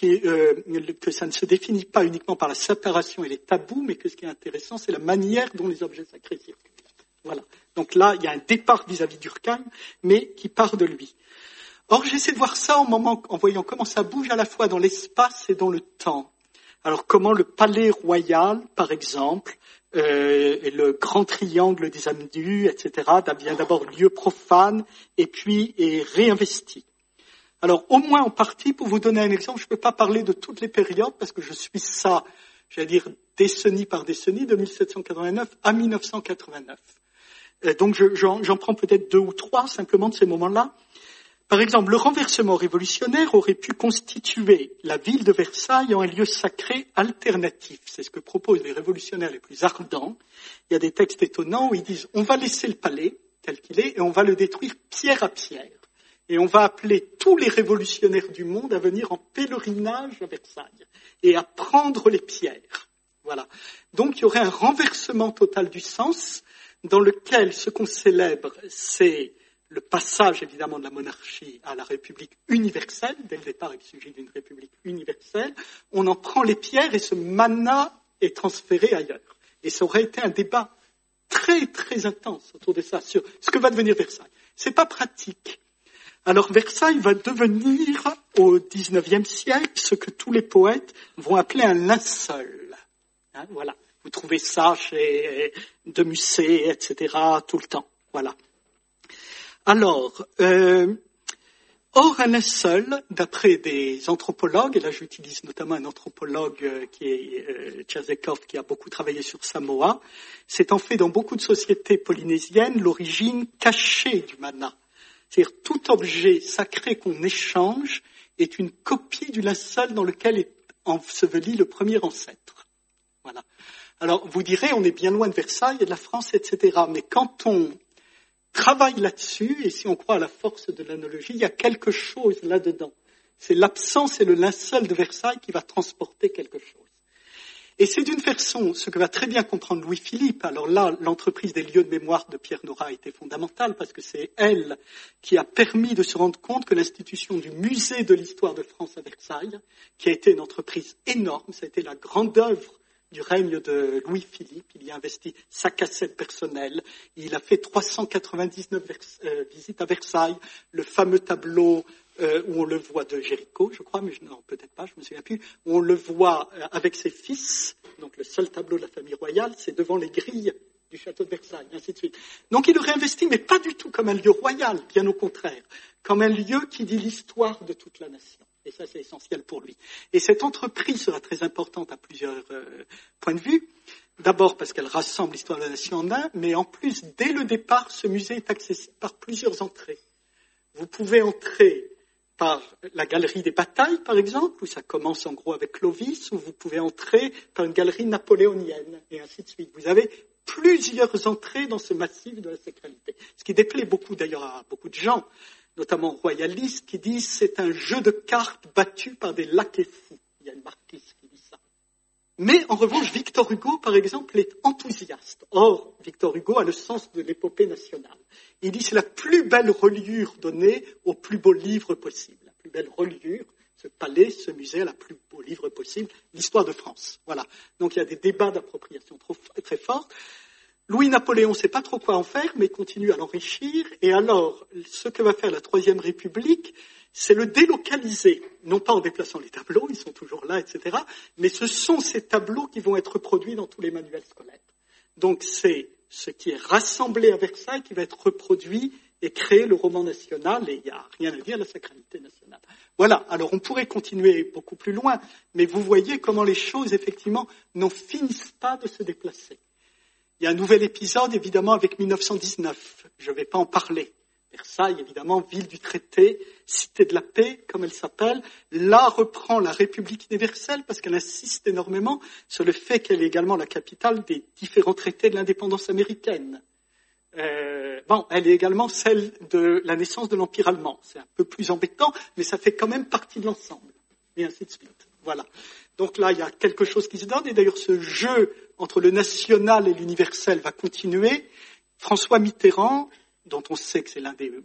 que ça ne se définit pas uniquement par la séparation et les tabous, mais que ce qui est intéressant, c'est la manière dont les objets sacrés circulent. Voilà. Donc là, il y a un départ vis-à-vis d'Urkheim, mais qui part de lui. Or, j'essaie de voir ça en voyant comment ça bouge à la fois dans l'espace et dans le temps. Alors, comment le palais royal, par exemple, et le grand triangle des Amedus, etc., devient d'abord lieu profane et puis est réinvesti. Alors, au moins en partie, pour vous donner un exemple, je ne peux pas parler de toutes les périodes parce que je suis ça, j'allais dire, décennie par décennie, de 1789 à 1989. Donc, j'en prends peut-être 2 ou 3 simplement de ces moments-là. Par exemple, le renversement révolutionnaire aurait pu constituer la ville de Versailles en un lieu sacré alternatif. C'est ce que proposent les révolutionnaires les plus ardents. Il y a des textes étonnants où ils disent « on va laisser le palais tel qu'il est et on va le détruire pierre à pierre. Et on va appeler tous les révolutionnaires du monde à venir en pèlerinage à Versailles et à prendre les pierres. » Voilà. Donc il y aurait un renversement total du sens dans lequel ce qu'on célèbre, c'est le passage évidemment de la monarchie à la République universelle. Dès le départ, il s'agit d'une République universelle. On en prend les pierres et ce manna est transféré ailleurs. Et ça aurait été un débat très très intense autour de ça, sur ce que va devenir Versailles. C'est pas pratique. Alors Versailles va devenir au XIXe siècle ce que tous les poètes vont appeler un linceul. Hein, voilà. Vous trouvez ça chez de Musset, etc. tout le temps. Voilà. Alors, or un linceul, d'après des anthropologues, et là j'utilise notamment un anthropologue qui est Tchazekov, qui a beaucoup travaillé sur Samoa, c'est en fait dans beaucoup de sociétés polynésiennes l'origine cachée du manna. C'est-à-dire tout objet sacré qu'on échange est une copie du linceul dans lequel est enseveli le premier ancêtre. Voilà. Alors vous direz, on est bien loin de Versailles et de la France, etc. Mais quand on travaille là-dessus, et si on croit à la force de l'analogie, il y a quelque chose là-dedans. C'est l'absence et le linceul de Versailles qui va transporter quelque chose. Et c'est d'une façon, ce que va très bien comprendre Louis-Philippe. Alors là, l'entreprise des lieux de mémoire de Pierre Nora a été fondamentale parce que c'est elle qui a permis de se rendre compte que l'institution du musée de l'histoire de France à Versailles, qui a été une entreprise énorme, ça a été la grande œuvre du règne de Louis-Philippe. Il y a investi sa cassette personnelle. Il a fait 399 visites à Versailles. Le fameux tableau où on le voit de Géricault, je crois, mais non, peut-être pas, je me souviens plus, où on le voit avec ses fils. Donc le seul tableau de la famille royale, c'est devant les grilles du château de Versailles, ainsi de suite. Donc il le réinvestit, mais pas du tout comme un lieu royal, bien au contraire, comme un lieu qui dit l'histoire de toute la nation. Et ça, c'est essentiel pour lui. Et cette entreprise sera très importante à plusieurs points de vue. D'abord parce qu'elle rassemble l'histoire de la nation en un, mais en plus, dès le départ, ce musée est accessible par plusieurs entrées. Vous pouvez entrer par la galerie des batailles, par exemple, où ça commence en gros avec Clovis, ou vous pouvez entrer par une galerie napoléonienne, et ainsi de suite. Vous avez plusieurs entrées dans ce massif de la sacralité. Ce qui déplaît beaucoup d'ailleurs à beaucoup de gens, notamment royalistes, qui disent c'est un jeu de cartes battu par des laquais fous. Il y a une marquise qui dit ça. Mais en revanche, Victor Hugo, par exemple, est enthousiaste. Or, Victor Hugo a le sens de l'épopée nationale. Il dit c'est la plus belle reliure donnée au plus beau livre possible. La plus belle reliure, ce palais, ce musée, la plus beau livre possible, l'histoire de France. Voilà. Donc il y a des débats d'appropriation très forts. Louis-Napoléon ne sait pas trop quoi en faire, mais continue à l'enrichir. Et alors, ce que va faire la Troisième République, c'est le délocaliser, non pas en déplaçant les tableaux, ils sont toujours là, etc., mais ce sont ces tableaux qui vont être reproduits dans tous les manuels scolaires. Donc c'est ce qui est rassemblé à Versailles qui va être reproduit et créer le roman national, et il n'y a rien à dire à la sacralité nationale. Voilà, alors on pourrait continuer beaucoup plus loin, mais vous voyez comment les choses, effectivement, n'en finissent pas de se déplacer. Il y a un nouvel épisode, évidemment, avec 1919. Je ne vais pas en parler. Versailles, évidemment, ville du traité, cité de la paix, comme elle s'appelle. Là reprend la République universelle parce qu'elle insiste énormément sur le fait qu'elle est également la capitale des différents traités de l'indépendance américaine. Elle est également celle de la naissance de l'Empire allemand. C'est un peu plus embêtant, mais ça fait quand même partie de l'ensemble. Et ainsi de suite. Voilà. Donc là, il y a quelque chose qui se donne. Et d'ailleurs, ce jeu entre le national et l'universel va continuer. François Mitterrand, dont on sait que c'est l'un des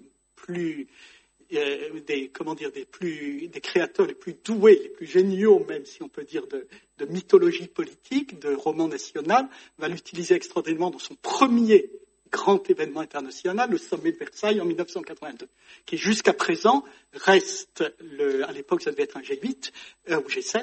des créateurs les plus doués, les plus géniaux, même si on peut dire de mythologie politique, de roman national, va l'utiliser extraordinairement dans son premier grand événement international, le sommet de Versailles en 1982, qui jusqu'à présent reste, à l'époque ça devait être un G8 ou G7,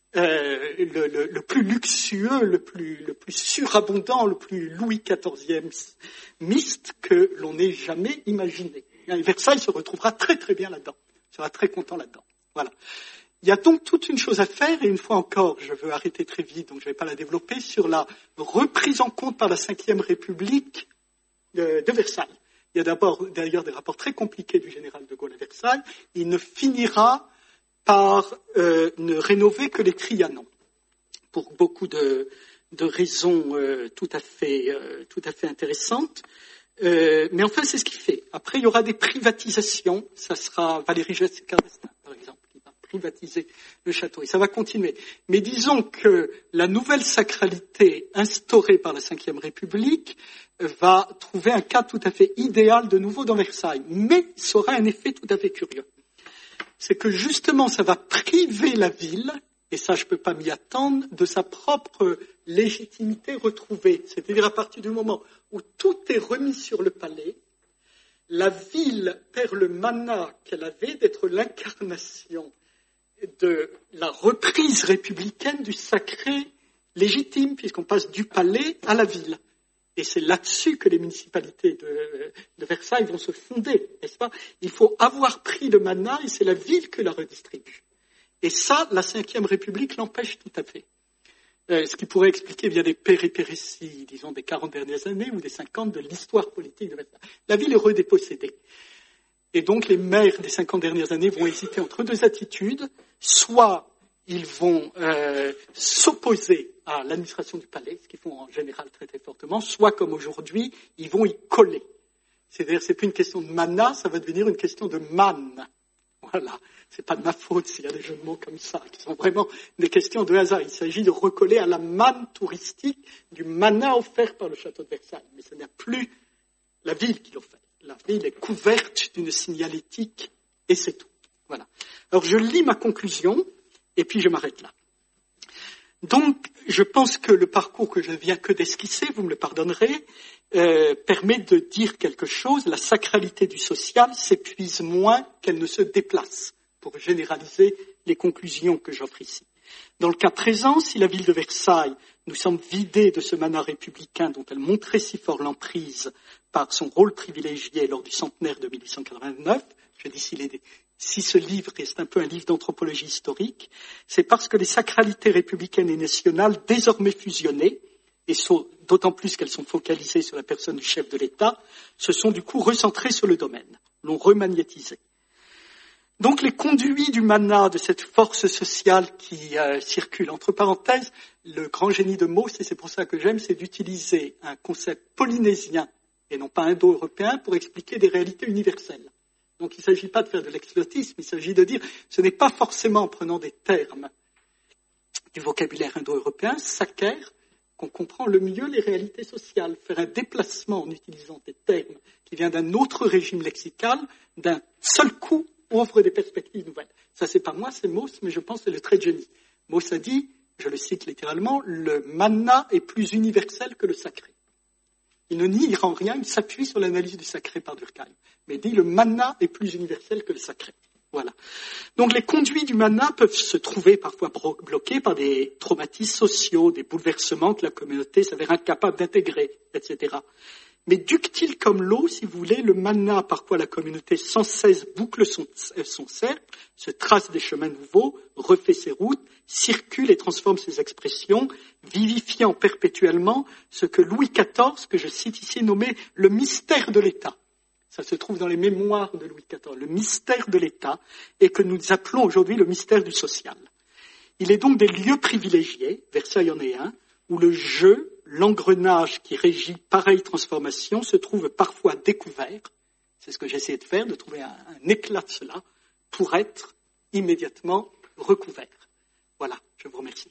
le plus luxueux, le plus surabondant, le plus Louis XIVe miste que l'on ait jamais imaginé. Et Versailles se retrouvera très très bien là-dedans, sera très content là-dedans. Voilà. Il y a donc toute une chose à faire, et une fois encore, je veux arrêter très vite, donc je ne vais pas la développer, sur la reprise en compte par la Ve République de Versailles. Il y a d'ailleurs des rapports très compliqués du général de Gaulle à Versailles. Il ne finira par ne rénover que les Trianons, pour beaucoup de raisons tout à fait intéressantes. Mais enfin, c'est ce qu'il fait. Après, il y aura des privatisations. Ça sera Valéry Giscard d'Estaing, par exemple, qui va privatiser le château. Et ça va continuer. Mais disons que la nouvelle sacralité instaurée par la Ve République va trouver un cas tout à fait idéal de nouveau dans Versailles. Mais ça aura un effet tout à fait curieux. C'est que justement, ça va priver la ville, et ça je ne peux pas m'y attendre, de sa propre légitimité retrouvée. C'est-à-dire à partir du moment où tout est remis sur le palais, la ville perd le mana qu'elle avait d'être l'incarnation de la reprise républicaine du sacré légitime, puisqu'on passe du palais à la ville. Et c'est là-dessus que les municipalités de Versailles vont se fonder, n'est-ce pas? Il faut avoir pris le mana et c'est la ville qui la redistribue. Et ça, la Ve République l'empêche tout à fait. Ce qui pourrait expliquer bien des péripéties, disons, des 40 dernières années ou des 50 de l'histoire politique de Versailles. La ville est redépossédée. Et donc les maires des 50 dernières années vont hésiter entre deux attitudes. Soit ils vont s'opposer à l'administration du palais, ce qu'ils font en général très très fortement, soit comme aujourd'hui, ils vont y coller. C'est-à-dire, c'est plus une question de mana, ça va devenir une question de manne. Voilà. C'est pas de ma faute s'il y a des jeux de mots comme ça, qui sont vraiment des questions de hasard. Il s'agit de recoller à la manne touristique du mana offert par le château de Versailles. Mais ce n'est plus la ville qui l'offre. La ville est couverte d'une signalétique et c'est tout. Voilà. Alors, je lis ma conclusion et puis je m'arrête là. Donc, je pense que le parcours que je viens que d'esquisser, vous me le pardonnerez, permet de dire quelque chose. La sacralité du social s'épuise moins qu'elle ne se déplace, pour généraliser les conclusions que j'offre ici. Dans le cas présent, si la ville de Versailles nous semble vidée de ce mana républicain dont elle montrait si fort l'emprise par son rôle privilégié lors du centenaire de 1889, je dis si ce livre est un peu un livre d'anthropologie historique, c'est parce que les sacralités républicaines et nationales, désormais fusionnées, et d'autant plus qu'elles sont focalisées sur la personne du chef de l'État, se sont du coup recentrées sur le domaine, l'ont remagnétisé. Donc les conduits du mana, de cette force sociale qui circule. Entre parenthèses, le grand génie de Mauss, et c'est pour ça que j'aime, c'est d'utiliser un concept polynésien et non pas indo-européen pour expliquer des réalités universelles. Donc il ne s'agit pas de faire de l'exotisme, il s'agit de dire ce n'est pas forcément en prenant des termes du vocabulaire indo-européen, s'acquiert qu'on comprend le mieux les réalités sociales. Faire un déplacement en utilisant des termes qui viennent d'un autre régime lexical, d'un seul coup, offre des perspectives nouvelles. Ça, c'est pas moi, c'est Mauss, mais je pense que c'est le trait de génie. Mauss a dit, je le cite littéralement, le mana est plus universel que le sacré. Il ne nie en rien, il s'appuie sur l'analyse du sacré par Durkheim, mais il dit le mana est plus universel que le sacré. Voilà. Donc les conduits du mana peuvent se trouver parfois bloqués par des traumatismes sociaux, des bouleversements que la communauté s'avère incapable d'intégrer, etc. Mais ductile comme l'eau, si vous voulez, le mana par quoi la communauté sans cesse boucle son cercle, se trace des chemins nouveaux, refait ses routes, circule et transforme ses expressions, vivifiant perpétuellement ce que Louis XIV, que je cite ici, nommait le mystère de l'État. Ça se trouve dans les mémoires de Louis XIV, le mystère de l'État, et que nous appelons aujourd'hui le mystère du social. Il est donc des lieux privilégiés, Versailles en est un, où le jeu, l'engrenage qui régit pareille transformation se trouve parfois découvert. C'est ce que j'essaie de faire, de trouver un éclat de cela, pour être immédiatement recouvert. Voilà, je vous remercie.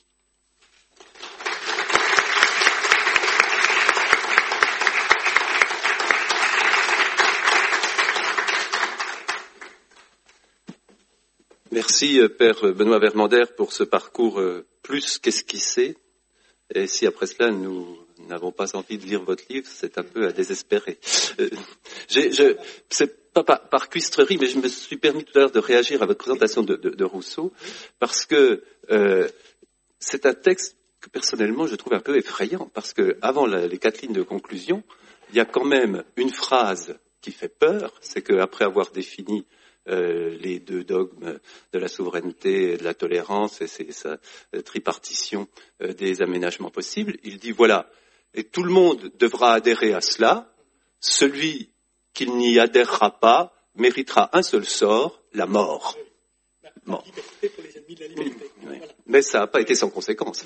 Merci, Père Benoît Vermander, pour ce parcours plus qu'esquissé. Et si après cela, nous n'avons pas envie de lire votre livre, c'est un peu à désespérer. C'est pas par cuistrerie, mais je me suis permis tout à l'heure de réagir à votre présentation de Rousseau, parce que c'est un texte que personnellement je trouve un peu effrayant, parce que avant les 4 lignes de conclusion, il y a quand même une phrase qui fait peur, c'est qu'après avoir défini les 2 dogmes de la souveraineté et de la tolérance et sa tripartition des aménagements possibles, il dit voilà, et tout le monde devra adhérer à cela, celui qui n'y adhérera pas méritera un seul sort, la mort. Mort. Liberté pour les ennemis de la liberté. Oui. Voilà. Mais ça n'a pas été sans conséquence.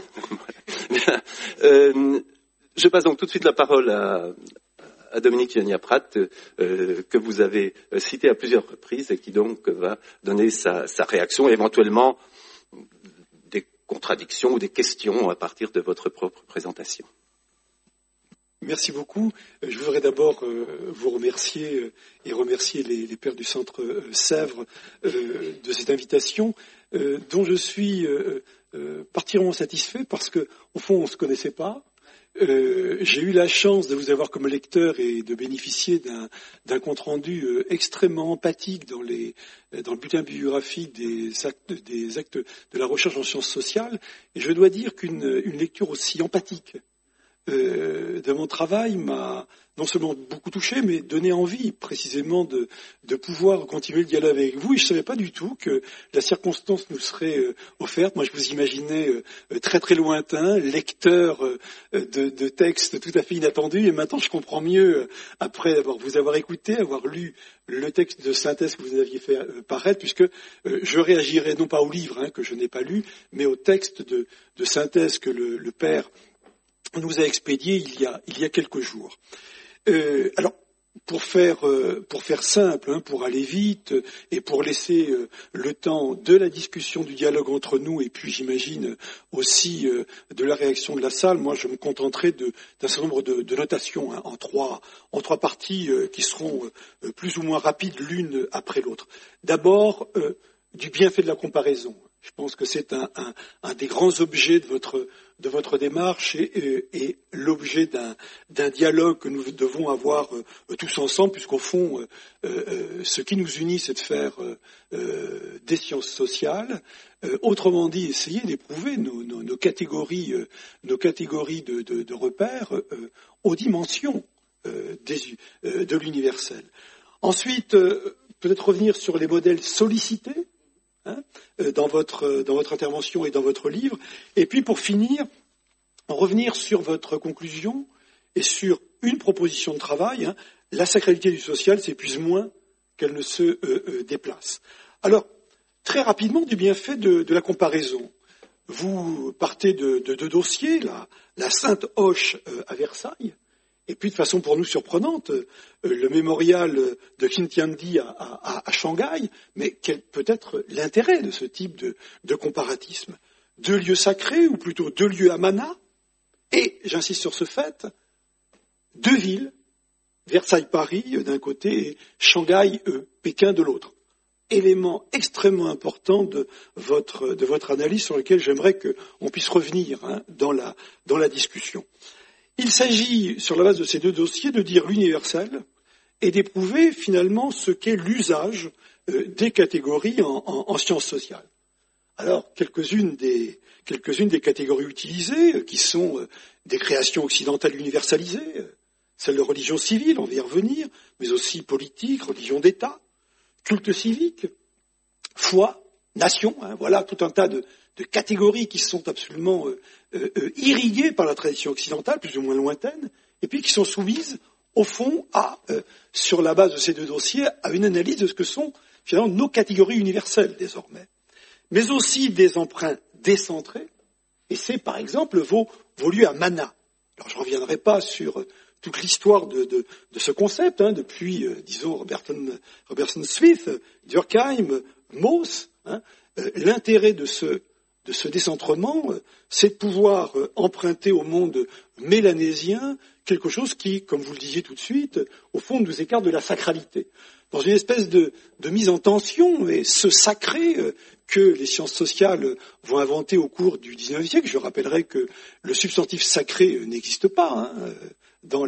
Je passe donc tout de suite la parole à Dominique Yannia-Prat, que vous avez cité à plusieurs reprises et qui donc va donner sa réaction et éventuellement des contradictions ou des questions à partir de votre propre présentation. Merci beaucoup. Je voudrais d'abord vous remercier et remercier les pairs du Centre Sèvres de cette invitation dont je suis particulièrement satisfait parce que, au fond, on ne se connaissait pas. J'ai eu la chance de vous avoir comme lecteur et de bénéficier d'un compte-rendu extrêmement empathique dans le bulletin biographique des actes de la recherche en sciences sociales. Et je dois dire qu'une lecture aussi empathique de mon travail m'a non seulement beaucoup touché, mais donné envie précisément de pouvoir continuer le dialogue avec vous. Et je ne savais pas du tout que la circonstance nous serait offerte. Moi, je vous imaginais très très lointain, lecteur de textes tout à fait inattendus. Et maintenant, je comprends mieux, après vous avoir écouté, avoir lu le texte de synthèse que vous aviez fait paraître, puisque je réagirais non pas au livre que je n'ai pas lu, mais au texte de synthèse que le père nous a expédié il y a quelques jours. Alors, pour faire simple, pour aller vite et pour laisser le temps de la discussion, du dialogue entre nous et puis j'imagine aussi de la réaction de la salle, moi je me contenterai d'un certain nombre de notations en trois parties qui seront plus ou moins rapides l'une après l'autre. D'abord, du bienfait de la comparaison. Je pense que c'est un des grands objets de votre démarche et l'objet d'un dialogue que nous devons avoir tous ensemble, puisqu'au fond, ce qui nous unit, c'est de faire des sciences sociales. Autrement dit, essayer d'éprouver nos catégories de repères aux dimensions de l'universel. Ensuite, peut-être revenir sur les modèles sollicités dans votre intervention et dans votre livre. Et puis pour finir, revenir sur votre conclusion et sur une proposition de travail. La sacralité du social s'épuise moins qu'elle ne se déplace. Alors, très rapidement, du bienfait de la comparaison. Vous partez de deux dossiers, la Sainte Hoche à Versailles, et puis de façon pour nous surprenante, le mémorial de Xintiandi à Shanghai, mais quel peut être l'intérêt de ce type de comparatisme? Deux lieux sacrés, ou plutôt deux lieux à Mana, et, j'insiste sur ce fait, deux villes, Versailles-Paris d'un côté et Shanghai, Pékin de l'autre. Élément extrêmement important de votre analyse sur lequel j'aimerais qu'on puisse revenir dans la discussion. Il s'agit, sur la base de ces deux dossiers, de dire l'universel et d'éprouver finalement ce qu'est l'usage des catégories en sciences sociales. Alors, quelques-unes des catégories utilisées, qui sont des créations occidentales universalisées, celle de religion civile, on va y revenir, mais aussi politique, religion d'État, culte civique, foi, nation, voilà tout un tas de catégories qui sont absolument irriguées par la tradition occidentale, plus ou moins lointaine, et puis qui sont soumises, au fond, sur la base de ces deux dossiers, à une analyse de ce que sont finalement nos catégories universelles désormais, mais aussi des emprunts décentrés, et c'est par exemple vos lieux à Mana. Alors je ne reviendrai pas sur toute l'histoire de ce concept, depuis, disons, Robertson Smith, Durkheim, Mauss. L'intérêt de ce décentrement, c'est de pouvoir emprunter au monde mélanésien quelque chose qui, comme vous le disiez tout de suite, au fond nous écarte de la sacralité. Dans une espèce de mise en tension, et ce sacré que les sciences sociales vont inventer au cours du XIXe siècle, je rappellerai que le substantif sacré n'existe pas, dans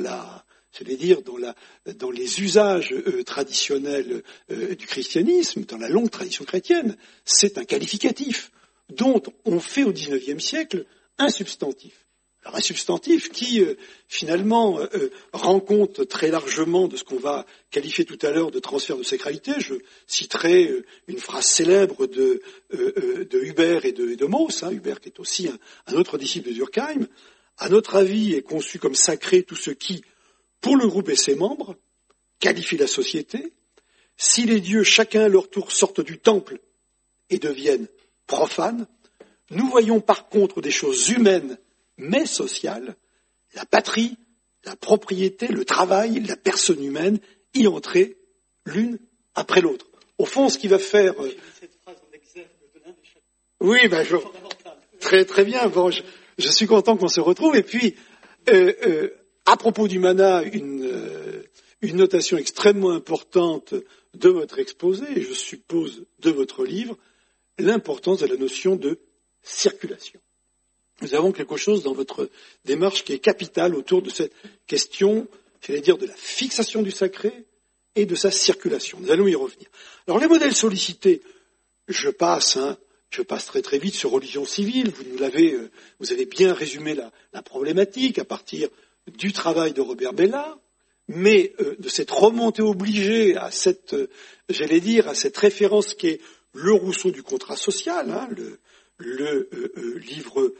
les usages traditionnels du christianisme, dans la longue tradition chrétienne, c'est un qualificatif dont on fait au XIXe siècle un substantif. Alors un substantif qui, finalement, rend compte très largement de ce qu'on va qualifier tout à l'heure de transfert de sacralité. Je citerai une phrase célèbre de Huber et de Mauss, Huber qui est aussi un autre disciple de Durkheim. À notre avis, est conçu comme sacré tout ce qui, pour le groupe et ses membres, qualifie la société. Si les dieux, chacun à leur tour, sortent du temple et deviennent profanes, nous voyons par contre des choses humaines mais sociales, la patrie, la propriété, le travail, la personne humaine, y entrer l'une après l'autre. Au fond, ce qui va faire... Oui, très très bien. Bon, je suis content qu'on se retrouve. Et puis, à propos du mana, une notation extrêmement importante de votre exposé, et je suppose de votre livre, l'importance de la notion de circulation. Nous avons quelque chose dans votre démarche qui est capital autour de cette question, j'allais dire, de la fixation du sacré et de sa circulation. Nous allons y revenir. Alors, les modèles sollicités, je passe très très vite sur religion civile. Vous avez bien résumé la problématique à partir du travail de Robert Bellat, mais de cette remontée obligée à cette référence qui est le Rousseau du contrat social, le livre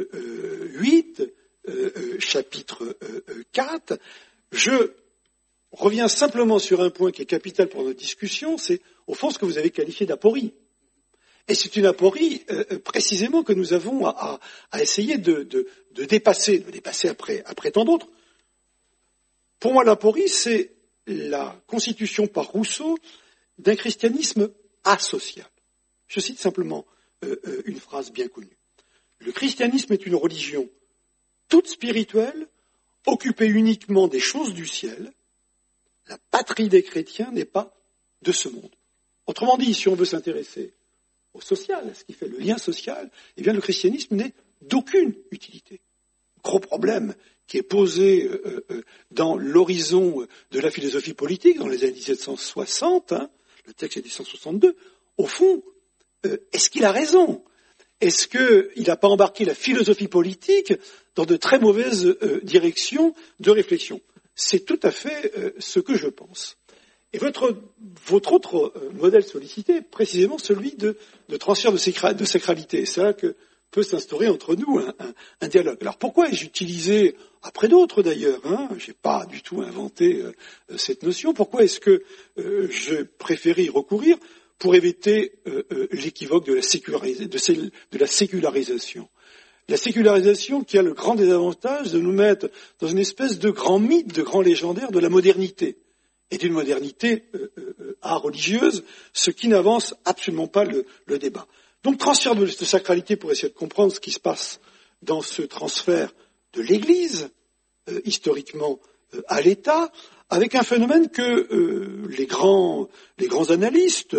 8, chapitre 4. Je reviens simplement sur un point qui est capital pour notre discussion, c'est au fond ce que vous avez qualifié d'aporie. Et c'est une aporie précisément que nous avons à essayer de dépasser après tant d'autres. Pour moi, l'aporie, c'est la constitution par Rousseau d'un christianisme asocial. Je cite simplement une phrase bien connue. Le christianisme est une religion toute spirituelle, occupée uniquement des choses du ciel. La patrie des chrétiens n'est pas de ce monde. Autrement dit, si on veut s'intéresser au social, à ce qui fait le lien social, eh bien le christianisme n'est d'aucune utilité. Gros problème qui est posé dans l'horizon de la philosophie politique dans les années 1760, le texte est 1762, au fond, est-ce qu'il a raison ? Est-ce qu'il n'a pas embarqué la philosophie politique dans de très mauvaises directions de réflexion ? C'est tout à fait ce que je pense. Et votre autre modèle sollicité est précisément celui de transfert de sacralité. C'est là que peut s'instaurer entre nous un dialogue. Alors pourquoi ai-je utilisé, après d'autres d'ailleurs, je n'ai pas du tout inventé cette notion, pourquoi est-ce que je préférais y recourir ? pour éviter l'équivoque de la sécularisation. La sécularisation qui a le grand désavantage de nous mettre dans une espèce de grand mythe, de grand légendaire de la modernité, et d'une modernité religieuse, ce qui n'avance absolument pas le débat. Donc transfert de sacralité pour essayer de comprendre ce qui se passe dans ce transfert de l'Église, historiquement à l'État, avec un phénomène que les grands analystes,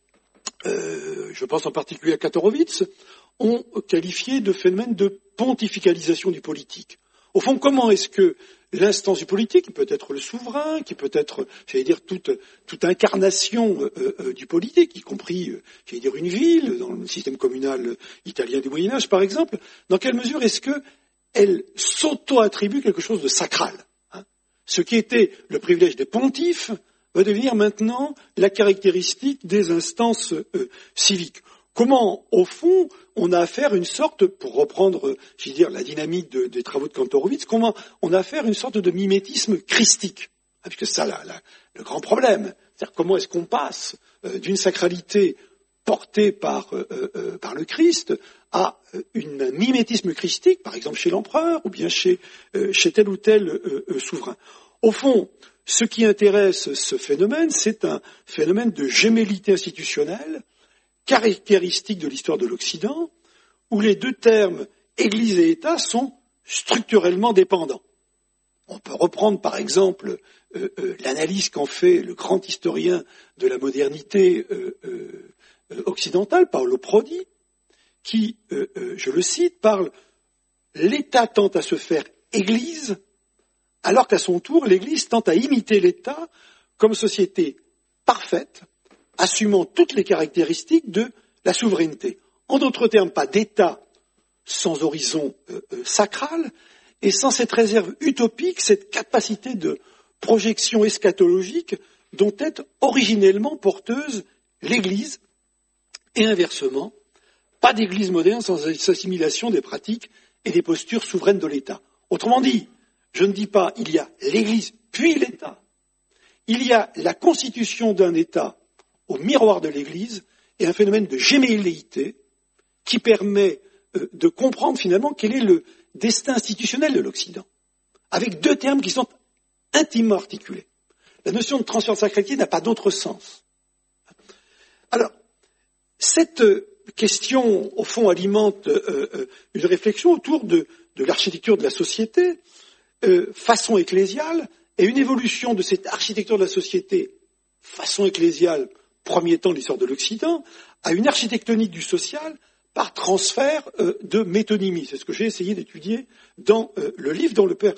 je pense en particulier à Kantorowicz, ont qualifié de phénomène de pontificalisation du politique. Au fond, comment est-ce que l'instance du politique, qui peut être le souverain, qui peut être, toute incarnation du politique, y compris, une ville, dans le système communal italien du Moyen-Âge, par exemple, dans quelle mesure est-ce qu'elle s'auto-attribue quelque chose de sacral, hein? Ce qui était le privilège des pontifes va devenir maintenant la caractéristique des instances civiques. Comment, au fond, on a affaire à une sorte, pour reprendre, la dynamique des travaux de Kantorowicz, comment on a affaire à une sorte de mimétisme christique, puisque c'est ça le grand problème. C'est-à-dire comment est-ce qu'on passe d'une sacralité portée par le Christ à un mimétisme christique, par exemple chez l'empereur ou bien chez tel ou tel souverain. Au fond, ce qui intéresse ce phénomène, c'est un phénomène de gémellité institutionnelle caractéristique de l'histoire de l'Occident, où les deux termes Église et État sont structurellement dépendants. On peut reprendre par exemple l'analyse qu'en fait le grand historien de la modernité occidentale, Paolo Prodi, qui, je le cite, parle « L'État tend à se faire Église, alors qu'à son tour, l'Église tend à imiter l'État comme société parfaite, assumant toutes les caractéristiques de la souveraineté. En d'autres termes, pas d'État sans horizon sacral et sans cette réserve utopique, cette capacité de projection eschatologique dont est originellement porteuse l'Église, et inversement, pas d'Église moderne sans assimilation des pratiques et des postures souveraines de l'État. Autrement dit, je ne dis pas il y a l'Église puis l'État. Il y a la constitution d'un État au miroir de l'Église et un phénomène de gémelléité qui permet de comprendre finalement quel est le destin institutionnel de l'Occident, avec deux termes qui sont intimement articulés. La notion de transfert de sacralité n'a pas d'autre sens. Alors, cette question, au fond, alimente une réflexion autour de l'architecture de la société, façon ecclésiale, et une évolution de cette architecture de la société, façon ecclésiale, premier temps de l'histoire de l'Occident, à une architectonique du social par transfert de métonymie. C'est ce que j'ai essayé d'étudier dans le livre dont le père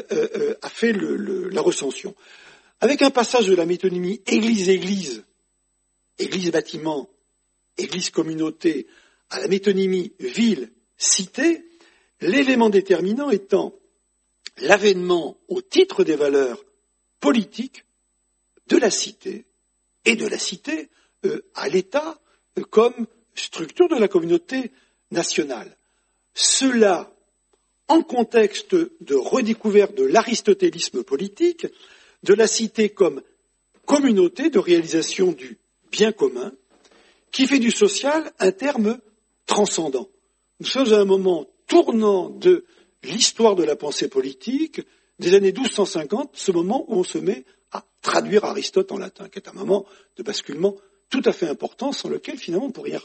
a fait la recension. Avec un passage de la métonymie Église-Église, Église-bâtiment, Église-communauté, à la métonymie ville-cité, l'élément déterminant étant l'avènement au titre des valeurs politiques de la cité, et de la cité à l'État comme structure de la communauté nationale. Cela en contexte de redécouverte de l'aristotélisme politique, de la cité comme communauté de réalisation du bien commun, qui fait du social un terme transcendant. Nous sommes à un moment tournant de l'histoire de la pensée politique des années 1250, ce moment où on se met à traduire Aristote en latin, qui est un moment de basculement tout à fait important, sans lequel finalement on ne pourrait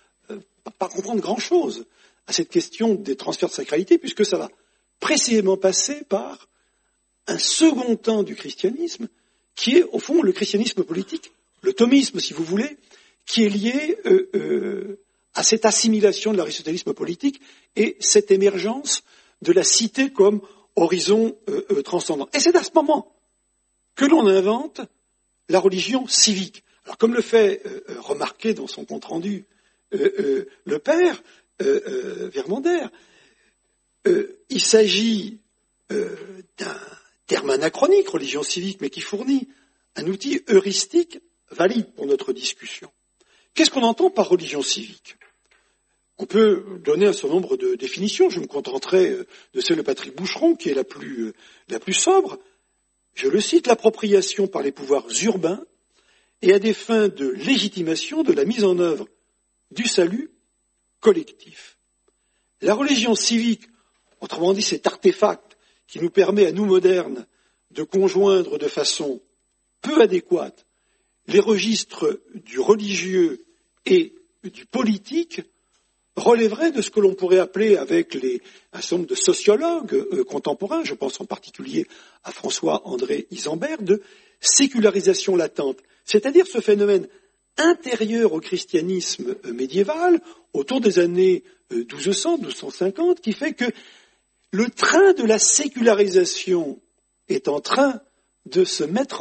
pas comprendre grand-chose à cette question des transferts de sacralité, puisque ça va précisément passer par un second temps du christianisme, qui est au fond le christianisme politique, le thomisme si vous voulez, qui est lié à cette assimilation de l'aristotélisme politique et cette émergence de la cité comme horizon transcendant. Et c'est à ce moment que l'on invente la religion civique. Alors comme le fait remarquer dans son compte-rendu le père Vermander, il s'agit d'un terme anachronique, religion civique, mais qui fournit un outil heuristique valide pour notre discussion. Qu'est-ce qu'on entend par religion civique ? On peut donner un certain nombre de définitions. Je me contenterai de celle de Patrick Boucheron, qui est la plus sobre. Je le cite, l'appropriation par les pouvoirs urbains et à des fins de légitimation de la mise en œuvre du salut collectif. La religion civique, autrement dit cet artefact qui nous permet à nous modernes de conjoindre de façon peu adéquate les registres du religieux et du politique, relèverait de ce que l'on pourrait appeler avec un certain nombre de sociologues contemporains, je pense en particulier à François-André Isambert, de sécularisation latente, c'est-à-dire ce phénomène intérieur au christianisme médiéval, autour des années 1200-1250, qui fait que le train de la sécularisation est en train de se mettre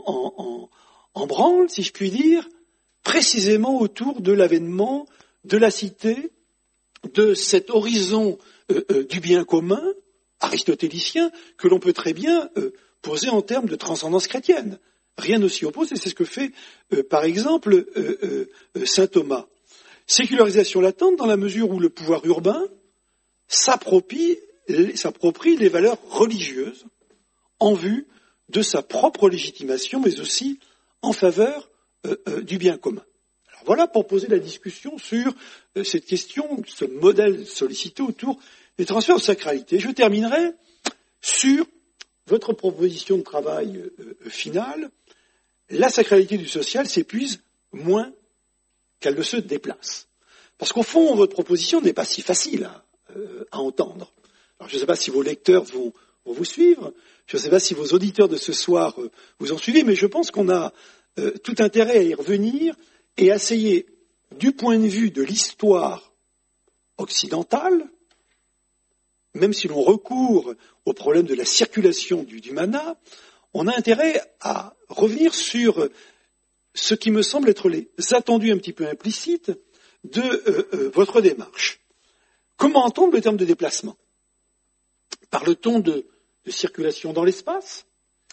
en branle, si je puis dire, précisément autour de l'avènement de la cité, de cet horizon du bien commun aristotélicien que l'on peut très bien poser en termes de transcendance chrétienne. Rien ne s'y oppose, et c'est ce que fait, par exemple, saint Thomas. Sécularisation latente dans la mesure où le pouvoir urbain s'approprie les valeurs religieuses en vue de sa propre légitimation, mais aussi en faveur du bien commun. Alors voilà pour poser la discussion sur cette question, ce modèle sollicité autour des transferts de sacralité. Je terminerai sur votre proposition de travail finale. La sacralité du social s'épuise moins qu'elle ne se déplace. Parce qu'au fond, votre proposition n'est pas si facile à entendre. Alors, je ne sais pas si vos lecteurs vont vous suivre, je ne sais pas si vos auditeurs de ce soir vous ont suivi, mais je pense qu'on a tout intérêt à y revenir et à essayer, du point de vue de l'histoire occidentale, même si l'on recourt au problème de la circulation du mana, on a intérêt à revenir sur ce qui me semble être les attendus un petit peu implicites de votre démarche. Comment entendre le terme de déplacement? Parle-t-on de circulation dans l'espace?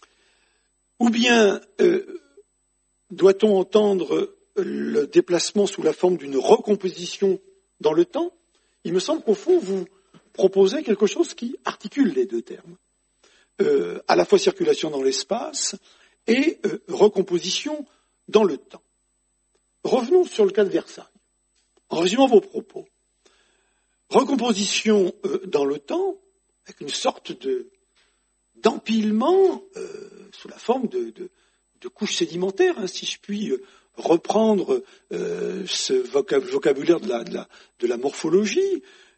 Ou bien doit-on entendre le déplacement sous la forme d'une recomposition dans le temps? Il me semble qu'au fond, vous proposez quelque chose qui articule les deux termes. À la fois circulation dans l'espace et recomposition dans le temps. Revenons sur le cas de Versailles, en résumant vos propos. Recomposition dans le temps, avec une sorte d'empilement sous la forme de couches sédimentaires, hein, si je puis reprendre ce vocabulaire de la morphologie,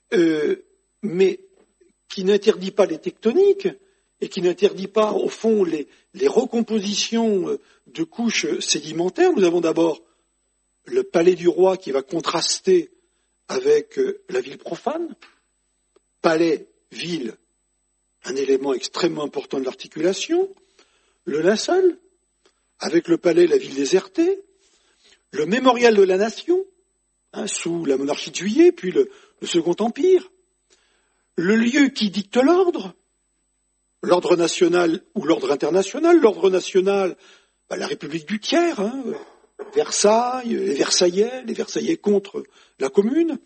mais qui n'interdit pas les tectoniques et qui n'interdit pas, au fond, les recompositions de couches sédimentaires. Nous avons d'abord le palais du roi qui va contraster avec la ville profane. Palais, ville, un élément extrêmement important de l'articulation. Le linceul, avec le palais, la ville désertée. Le mémorial de la nation, hein, sous la monarchie de Juillet, puis le Second Empire. Le lieu qui dicte l'ordre national ou l'ordre international. L'ordre national, la République du tiers, hein, Versailles, les Versaillais contre la Commune,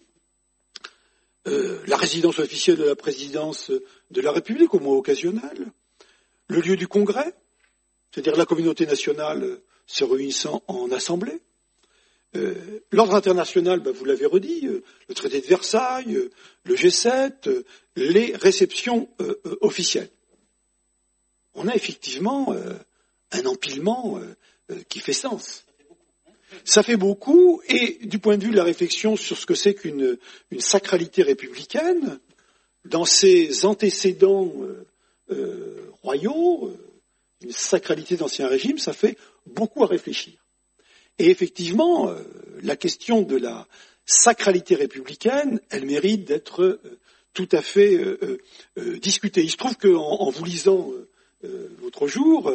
la résidence officielle de la présidence de la République, au moins occasionnelle, le lieu du Congrès, c'est-à-dire la communauté nationale se réunissant en assemblée, l'ordre international, vous l'avez redit, le traité de Versailles, le G7, les réceptions officielles. On a effectivement un empilement qui fait sens. Ça fait beaucoup, et du point de vue de la réflexion sur ce que c'est qu'une sacralité républicaine, dans ses antécédents royaux, une sacralité d'Ancien Régime, ça fait beaucoup à réfléchir. Et effectivement, la question de la sacralité républicaine, elle mérite d'être tout à fait discutée. Il se trouve qu'en vous lisant l'autre jour,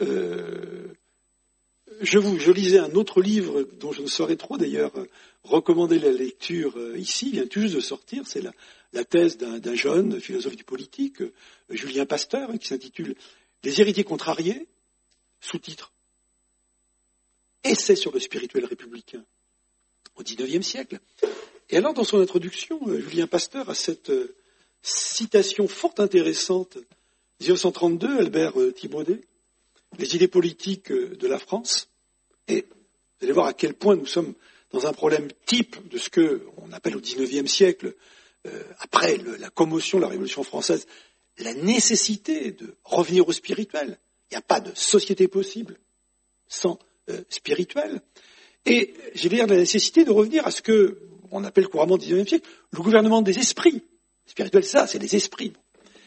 je lisais un autre livre dont je ne saurais trop d'ailleurs recommander la lecture ici, il vient tout juste de sortir, c'est la thèse d'un jeune philosophe du politique, Julien Pasteur, qui s'intitule « Les héritiers contrariés », sous-titre « Essai sur le spirituel républicain au XIXe siècle ». Et alors, dans son introduction, Julien Pasteur a cette citation fort intéressante, 1932, Albert Thibaudet, les idées politiques de la France, et allez voir à quel point nous sommes dans un problème type de ce qu'on appelle au XIXe siècle, après la commotion de la Révolution française, la nécessité de revenir au spirituel. Il n'y a pas de société possible sans spirituel. Et j'ai dire la nécessité de revenir à ce qu'on appelle couramment au XIXe siècle le gouvernement des esprits. Le spirituel, c'est les esprits.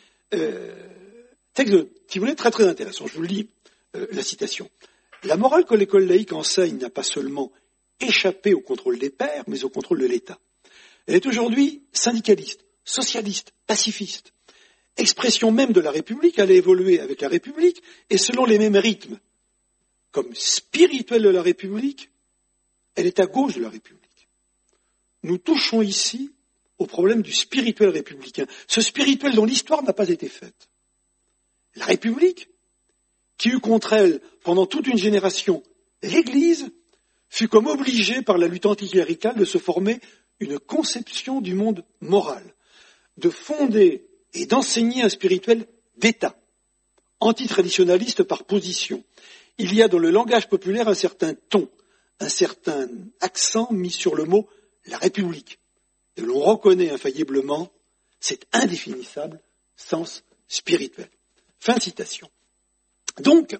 Texte, si vous voulez, très très intéressant. Je vous lis la citation. La morale que l'école laïque enseigne n'a pas seulement échappé au contrôle des pairs, mais au contrôle de l'État. Elle est aujourd'hui syndicaliste, socialiste, pacifiste. Expression même de la République, elle a évolué avec la République et selon les mêmes rythmes. Comme spirituelle de la République, elle est à gauche de la République. Nous touchons ici au problème du spirituel républicain, ce spirituel dont l'histoire n'a pas été faite. La République, qui eut contre elle pendant toute une génération l'Église, fut comme obligée par la lutte anticléricale de se former une conception du monde moral, de fonder et d'enseigner un spirituel d'État, antitraditionnaliste par position. Il y a dans le langage populaire un certain ton, un certain accent mis sur le mot « la République ». Et l'on reconnaît infailliblement cet indéfinissable sens spirituel. Fin de citation. Donc,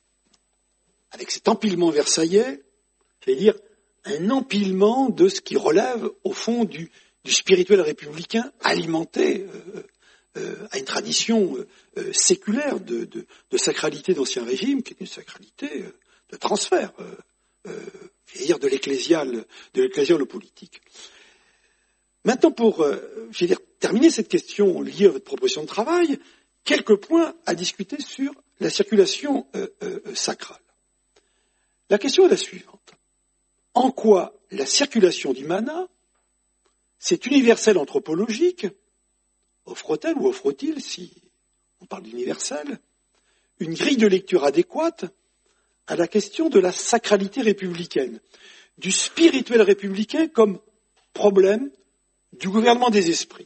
avec cet empilement versaillais, j'allais dire un empilement de ce qui relève au fond du spirituel républicain alimenté à une tradition séculaire de sacralité d'Ancien Régime, qui est une sacralité de transfert, j'allais dire de l'ecclésial au politique. Maintenant, pour terminer cette question liée à votre proposition de travail, quelques points à discuter sur la circulation sacrale. La question est la suivante. En quoi la circulation du mana, c'est universel anthropologique, offre-t-elle ou offre-t-il, si on parle d'universel, une grille de lecture adéquate à la question de la sacralité républicaine, du spirituel républicain comme problème du gouvernement des esprits.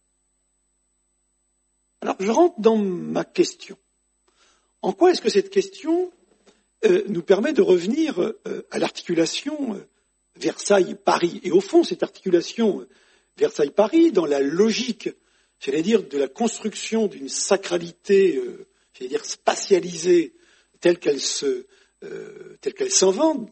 Alors, je rentre dans ma question. En quoi est-ce que cette question nous permet de revenir à l'articulation Versailles-Paris? Et au fond, cette articulation Versailles-Paris, dans la logique, j'allais dire, de la construction d'une sacralité, j'allais dire, spatialisée, telle qu'elle s'invente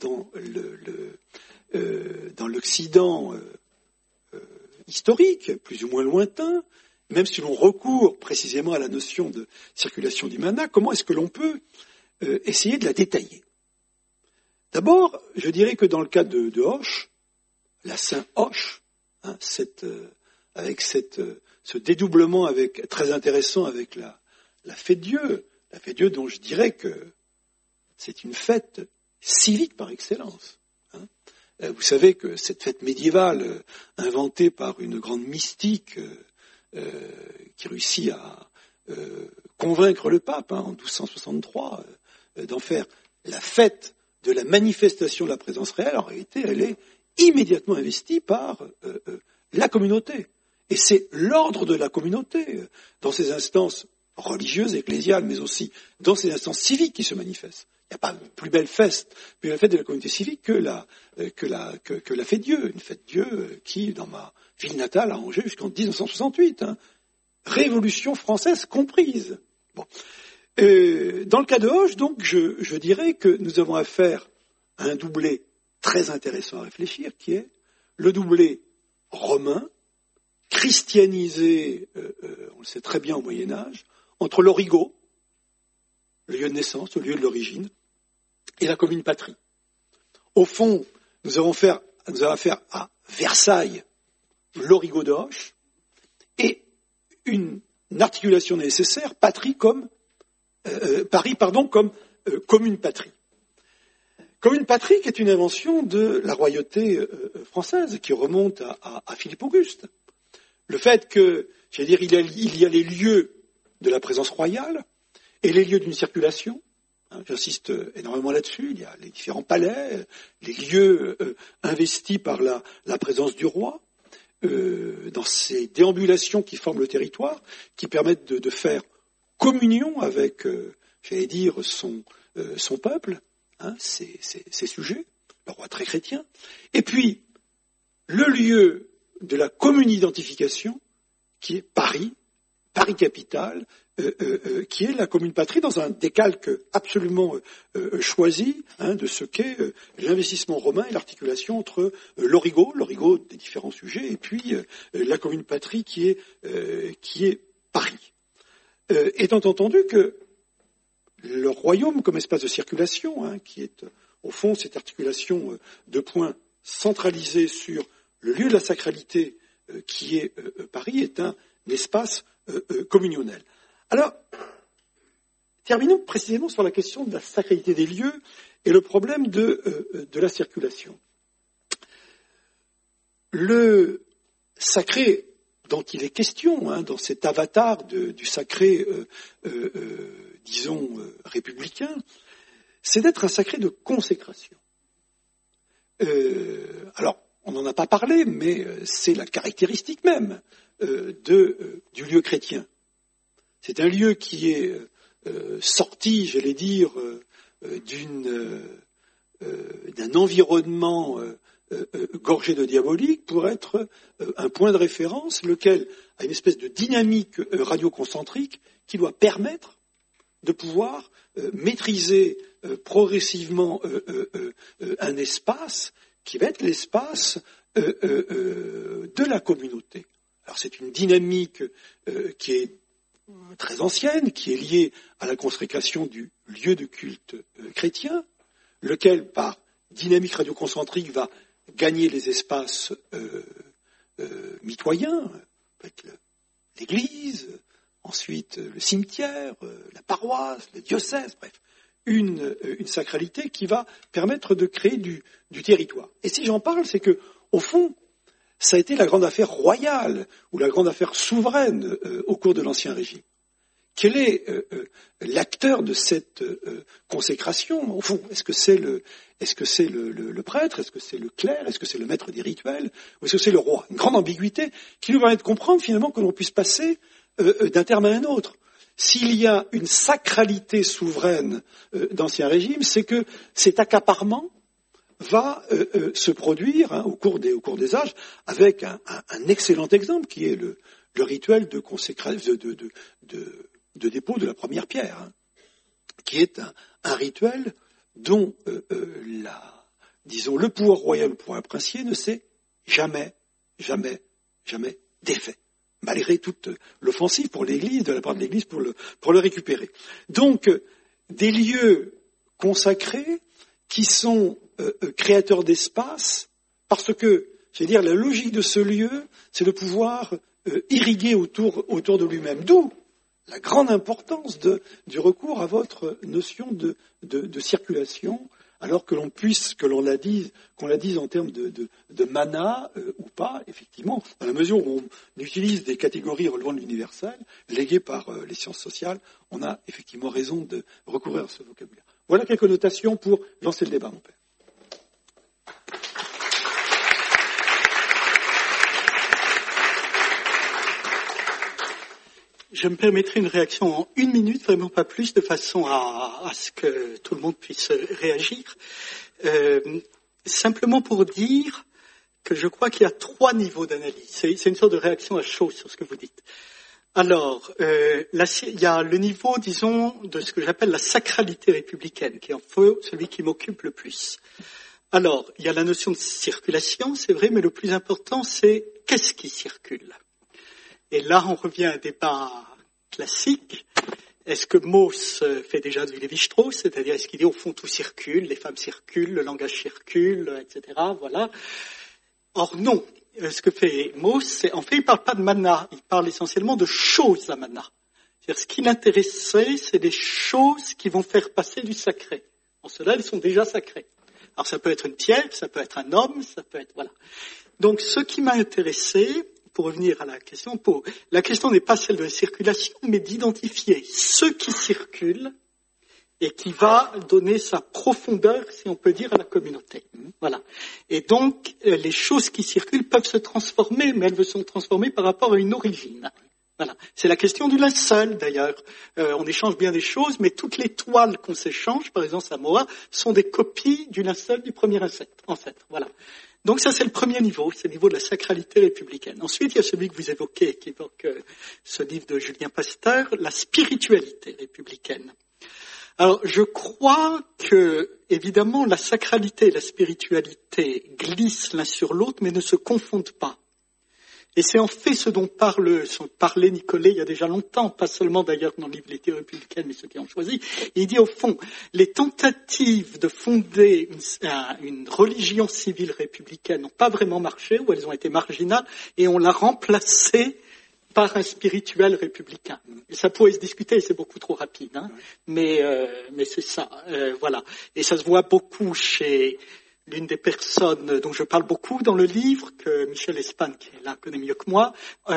dans l'Occident historique, plus ou moins lointain, même si l'on recourt précisément à la notion de circulation du mana, comment est-ce que l'on peut essayer de la détailler? D'abord, je dirais que dans le cas de Hoche, la Saint-Hoche, hein, avec ce dédoublement très intéressant avec la fête Dieu dont je dirais que c'est une fête civique par excellence. Hein. Vous savez que cette fête médiévale, inventée par une grande mystique qui réussit à convaincre le pape en 1263 d'en faire la fête de la manifestation de la présence réelle, en réalité, elle est immédiatement investie par la communauté. Et c'est l'ordre de la communauté, dans ses instances religieuses, ecclésiales, mais aussi dans ses instances civiques qui se manifestent. Il n'y a pas de plus belle fête de la communauté civique que la fête Dieu, une fête Dieu qui, dans ma ville natale, a Angers jusqu'en 1968, hein, Révolution française comprise. Bon. Dans le cas de Hoche, donc, je dirais que nous avons affaire à un doublé très intéressant à réfléchir, qui est le doublé romain, christianisé, on le sait très bien au Moyen-Âge, entre l'origo, le lieu de naissance, le lieu de l'origine, et la commune patrie. Au fond, nous avons affaire à Versailles, l'origo de Hoche, et une articulation nécessaire, Paris comme commune patrie. Commune patrie qui est une invention de la royauté française qui remonte à Philippe Auguste. Le fait que, il y a les lieux de la présence royale et les lieux d'une circulation. Hein, j'insiste énormément là-dessus. Il y a les différents palais, les lieux investis par la présence du roi, dans ces déambulations qui forment le territoire, qui permettent de faire communion avec, son peuple, hein, ses sujets, le roi très chrétien, et puis le lieu de la commune identification, qui est Paris, Paris capitale, qui est la commune patrie dans un décalque absolument choisi de ce qu'est l'investissement romain et l'articulation entre l'origo des différents sujets, et puis la commune patrie qui est Paris. Étant entendu que le royaume comme espace de circulation, qui est au fond cette articulation de points centralisés sur le lieu de la sacralité qui est Paris, est un espace communionnel. Alors, terminons précisément sur la question de la sacralité des lieux et le problème de la circulation. Le sacré dont il est question, dans cet avatar du sacré, disons, républicain, c'est d'être un sacré de consécration. Alors, on n'en a pas parlé, mais c'est la caractéristique même du lieu chrétien. C'est un lieu qui est sorti, j'allais dire, d'un environnement gorgé de diabolique pour être un point de référence, lequel a une espèce de dynamique radioconcentrique qui doit permettre de pouvoir maîtriser progressivement un espace qui va être l'espace de la communauté. Alors c'est une dynamique qui est très ancienne, qui est liée à la consécration du lieu de culte chrétien, lequel, par dynamique radioconcentrique, va gagner les espaces mitoyens, l'église, ensuite le cimetière, la paroisse, le diocèse, bref, une sacralité qui va permettre de créer du territoire. Et si j'en parle, c'est que, au fond, ça a été la grande affaire royale ou la grande affaire souveraine au cours de l'Ancien Régime. Quel est l'acteur de cette consécration? Au fond, est-ce que c'est le prêtre? Est-ce que c'est le clerc? Est-ce que c'est le maître des rituels? Ou est-ce que c'est le roi? Une grande ambiguïté qui nous permet de comprendre finalement que l'on puisse passer d'un terme à un autre. S'il y a une sacralité souveraine d'Ancien Régime, c'est que cet accaparement va se produire au cours des âges, avec un excellent exemple qui est le rituel de consécration, de dépôt de la première pierre, qui est un rituel dont disons, le pouvoir royal, le pouvoir princier ne s'est jamais défait, malgré toute l'offensive pour l'Église, de la part de l'Église pour le récupérer. Donc, des lieux consacrés qui sont créateurs d'espace, parce que, je veux dire, la logique de ce lieu, c'est de pouvoir irriguer autour de lui-même. D'où la grande importance du recours à votre notion de circulation, alors que qu'on la dise en termes de mana ou pas, effectivement, dans la mesure où on utilise des catégories relevant de l'universel, léguées par les sciences sociales, on a effectivement raison de recourir à ce vocabulaire. Voilà quelques notations pour lancer le débat, mon père. Je me permettrai une réaction en 1 minute, vraiment pas plus, de façon à ce que tout le monde puisse réagir. Simplement pour dire que je crois qu'il y a 3 niveaux d'analyse. C'est une sorte de réaction à chaud sur ce que vous dites. Alors, il y a le niveau, disons, de ce que j'appelle la sacralité républicaine, qui est en fait celui qui m'occupe le plus. Alors, il y a la notion de circulation, c'est vrai, mais le plus important, c'est qu'est-ce qui circule? Et là, on revient à un débat classique. Est-ce que Mauss fait déjà du Lévi-Strauss, c'est-à-dire est-ce qu'il dit au fond tout circule, les femmes circulent, le langage circule, etc. Voilà. Or non. Ce que fait Mauss, en fait, il ne parle pas de mana, il parle essentiellement de choses à mana. C'est-à-dire, ce qui l'intéressait, c'est des choses qui vont faire passer du sacré. En cela, elles sont déjà sacrées. Alors, ça peut être une pierre, ça peut être un homme, ça peut être, voilà. Donc, ce qui m'a intéressé, pour revenir à la question, la question n'est pas celle de la circulation, mais d'identifier ce qui circule et qui va donner sa profondeur, si on peut dire, à la communauté. Voilà. Et donc, les choses qui circulent peuvent se transformer, mais elles se sont transformées par rapport à une origine. Voilà. C'est la question du linceul, d'ailleurs. On échange bien des choses, mais toutes les toiles qu'on s'échange, par exemple Samoa, sont des copies du linceul du premier ancêtre. Voilà. Donc ça, c'est le premier niveau, c'est le niveau de la sacralité républicaine. Ensuite, il y a celui que vous évoquez, qui évoque ce livre de Julien Pasteur, la spiritualité républicaine. Alors, je crois que, évidemment, la sacralité et la spiritualité glissent l'un sur l'autre, mais ne se confondent pas. Et c'est en fait ce dont parlait Nicolet il y a déjà longtemps, pas seulement d'ailleurs dans le livre Les théories républicaines, mais ceux qui ont choisi. Il dit au fond, les tentatives de fonder une religion civile républicaine n'ont pas vraiment marché, ou elles ont été marginales, et on l'a remplacée par un spirituel républicain. Et ça pourrait se discuter, c'est beaucoup trop rapide, hein, mais c'est ça, voilà. Et ça se voit beaucoup chez l'une des personnes dont je parle beaucoup dans le livre, que Michel Espagne, qui est là, connaît mieux que moi,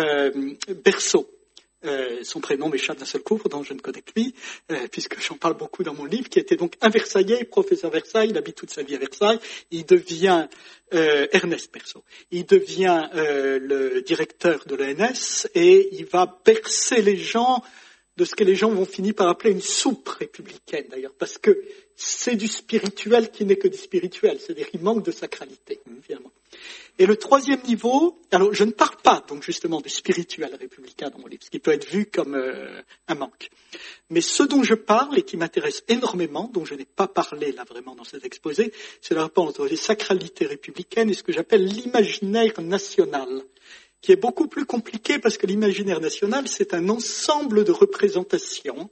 Berceau. Son prénom m'échappe d'un seul coup, pourtant je ne connais que lui, puisque j'en parle beaucoup dans mon livre, qui était donc un Versaillais, professeur Versailles, il habite toute sa vie à Versailles, il devient, Ernest Berceau, il devient le directeur de l'ENS et il va bercer les gens de ce que les gens vont finir par appeler une soupe républicaine, d'ailleurs, parce que c'est du spirituel qui n'est que du spirituel, c'est-à-dire qu'il manque de sacralité, finalement. Et le troisième niveau, alors je ne parle pas donc justement du spirituel républicain dans mon livre, ce qui peut être vu comme un manque. Mais ce dont je parle et qui m'intéresse énormément, dont je n'ai pas parlé là vraiment dans cet exposé, c'est le rapport entre les sacralités républicaines et ce que j'appelle l'imaginaire national, qui est beaucoup plus compliqué parce que l'imaginaire national, c'est un ensemble de représentations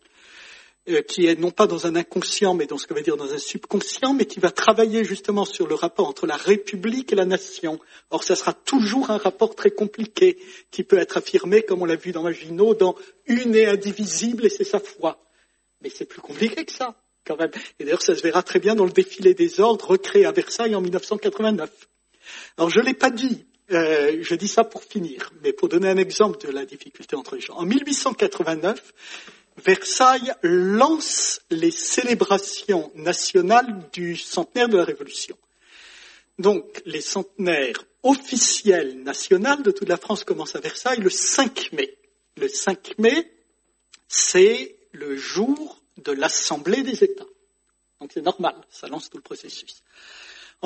qui est non pas dans un inconscient, mais dans ce que veut dire dans un subconscient, mais qui va travailler justement sur le rapport entre la République et la nation. Or, ça sera toujours un rapport très compliqué, qui peut être affirmé, comme on l'a vu dans Maginot, dans une et indivisible, et c'est sa foi. Mais c'est plus compliqué que ça, quand même. Et d'ailleurs, ça se verra très bien dans le défilé des ordres, recréé à Versailles en 1989. Alors, je l'ai pas dit, je dis ça pour finir, mais pour donner un exemple de la difficulté entre les gens. En 1889, Versailles lance les célébrations nationales du centenaire de la Révolution. Donc, les centenaires officiels nationaux de toute la France commencent à Versailles le 5 mai. Le 5 mai, c'est le jour de l'Assemblée des États. Donc, c'est normal, ça lance tout le processus. En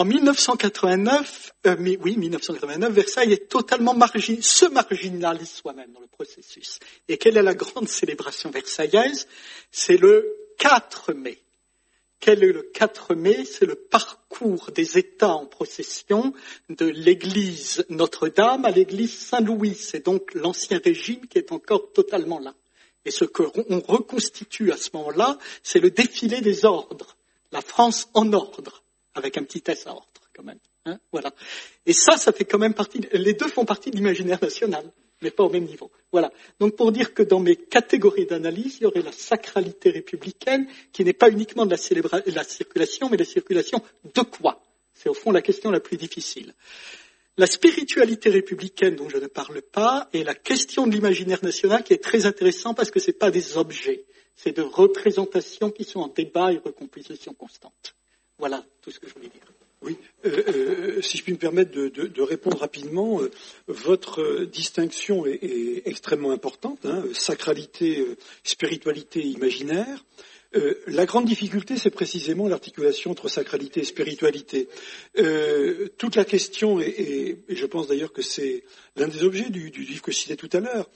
1989, Versailles est totalement se marginalise soi-même dans le processus. Et quelle est la grande célébration versaillaise? C'est le 4 mai. Quel est le 4 mai? C'est le parcours des États en procession de l'église Notre-Dame à l'église Saint-Louis. C'est donc l'ancien régime qui est encore totalement là. Et ce qu'on reconstitue à ce moment-là, c'est le défilé des ordres. La France en ordre. Avec un petit S à ordre, quand même. Hein, voilà. Et ça fait quand même partie, les deux font partie de l'imaginaire national, mais pas au même niveau. Voilà. Donc, pour dire que dans mes catégories d'analyse, il y aurait la sacralité républicaine, qui n'est pas uniquement de la circulation, mais la circulation de quoi? C'est au fond la question la plus difficile. La spiritualité républicaine, dont je ne parle pas, est la question de l'imaginaire national, qui est très intéressant parce que c'est pas des objets, c'est de représentations qui sont en débat et recomposition constante. Voilà tout ce que je voulais dire. Oui, si je puis me permettre de répondre rapidement, votre distinction est extrêmement importante, hein, sacralité, spiritualité, imaginaire. La grande difficulté, c'est précisément l'articulation entre sacralité et spiritualité. Toute la question, et je pense d'ailleurs que c'est l'un des objets du livre que je citais tout à l'heure,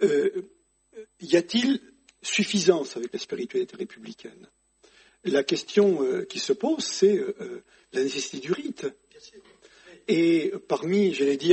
y a-t-il suffisance avec la spiritualité républicaine? La question qui se pose, c'est la nécessité du rite. Et parmi, j'allais dire,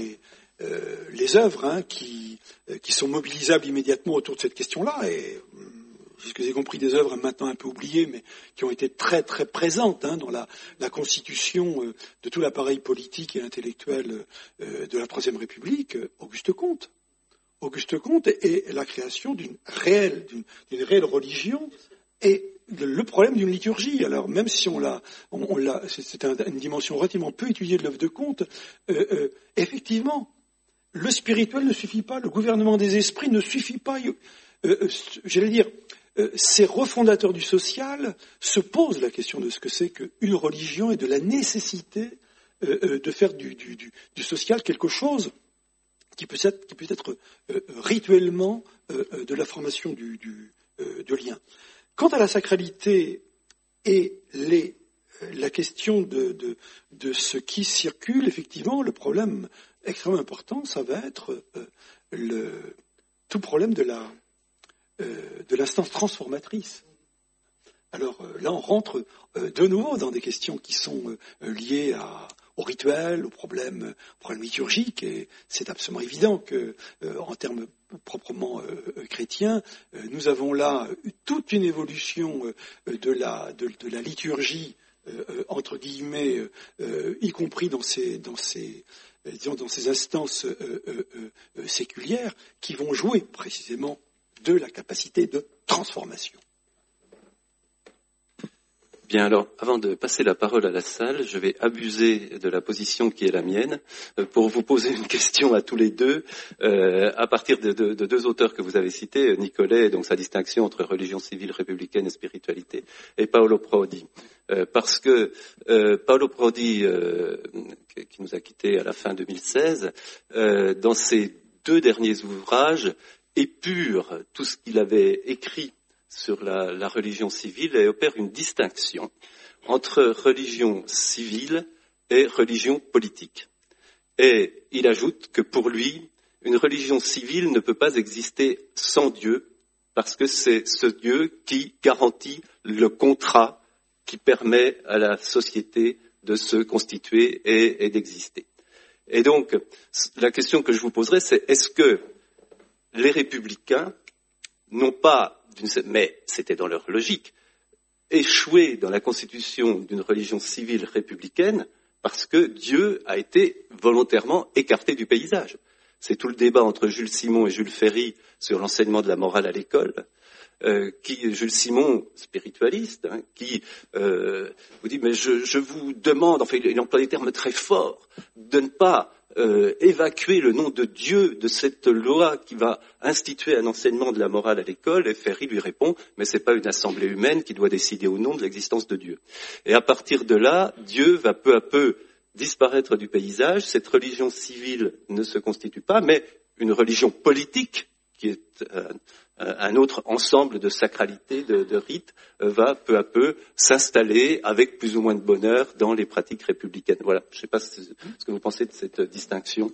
les œuvres hein, qui sont mobilisables immédiatement autour de cette question-là, et c'est ce que j'ai compris des œuvres maintenant un peu oubliées, mais qui ont été très très présentes hein, dans la constitution de tout l'appareil politique et intellectuel de la Troisième République, Auguste Comte. Auguste Comte et la création d'une réelle religion et le problème d'une liturgie. Alors même si c'est une dimension relativement peu étudiée de l'œuvre de Comte, effectivement, le spirituel ne suffit pas, le gouvernement des esprits ne suffit pas. J'allais dire, ces refondateurs du social se posent la question de ce que c'est qu'une religion et de la nécessité de faire du social quelque chose qui peut être rituellement de la formation du lien. Quant à la sacralité et la question de ce qui circule, effectivement, le problème extrêmement important, ça va être tout problème de l'instance transformatrice. Alors là, on rentre de nouveau dans des questions qui sont liées au rituel, aux problèmes liturgiques, et c'est absolument évident que, en termes proprement chrétiens, nous avons là toute une évolution de la liturgie, entre guillemets, y compris dans ces instances séculières, qui vont jouer précisément de la capacité de transformation. Bien, alors, avant de passer la parole à la salle, je vais abuser de la position qui est la mienne pour vous poser une question à tous les deux, à partir de deux auteurs que vous avez cités, Nicolet, et donc sa distinction entre religion civile, républicaine et spiritualité, et Paolo Prodi. Parce que Paolo Prodi, qui nous a quittés à la fin 2016, dans ses 2 derniers ouvrages, épure tout ce qu'il avait écrit sur la religion civile et opère une distinction entre religion civile et religion politique. Et il ajoute que pour lui, une religion civile ne peut pas exister sans Dieu, parce que c'est ce Dieu qui garantit le contrat qui permet à la société de se constituer et d'exister. Et donc, la question que je vous poserai, c'est est-ce que les républicains n'ont pas, mais c'était dans leur logique, échoué dans la constitution d'une religion civile républicaine parce que Dieu a été volontairement écarté du paysage. C'est tout le débat entre Jules Simon et Jules Ferry sur l'enseignement de la morale à l'école. Jules Simon, spiritualiste, qui vous dit mais je vous demande, enfin il emploie des termes très forts, de ne pas évacuer le nom de Dieu de cette loi qui va instituer un enseignement de la morale à l'école, et Ferry lui répond mais c'est pas une assemblée humaine qui doit décider ou non de l'existence de Dieu. Et à partir de là, Dieu va peu à peu disparaître du paysage, cette religion civile ne se constitue pas, mais une religion politique qui est un autre ensemble de sacralités, de rites, va peu à peu s'installer avec plus ou moins de bonheur dans les pratiques républicaines. Voilà, je ne sais pas ce que vous pensez de cette distinction.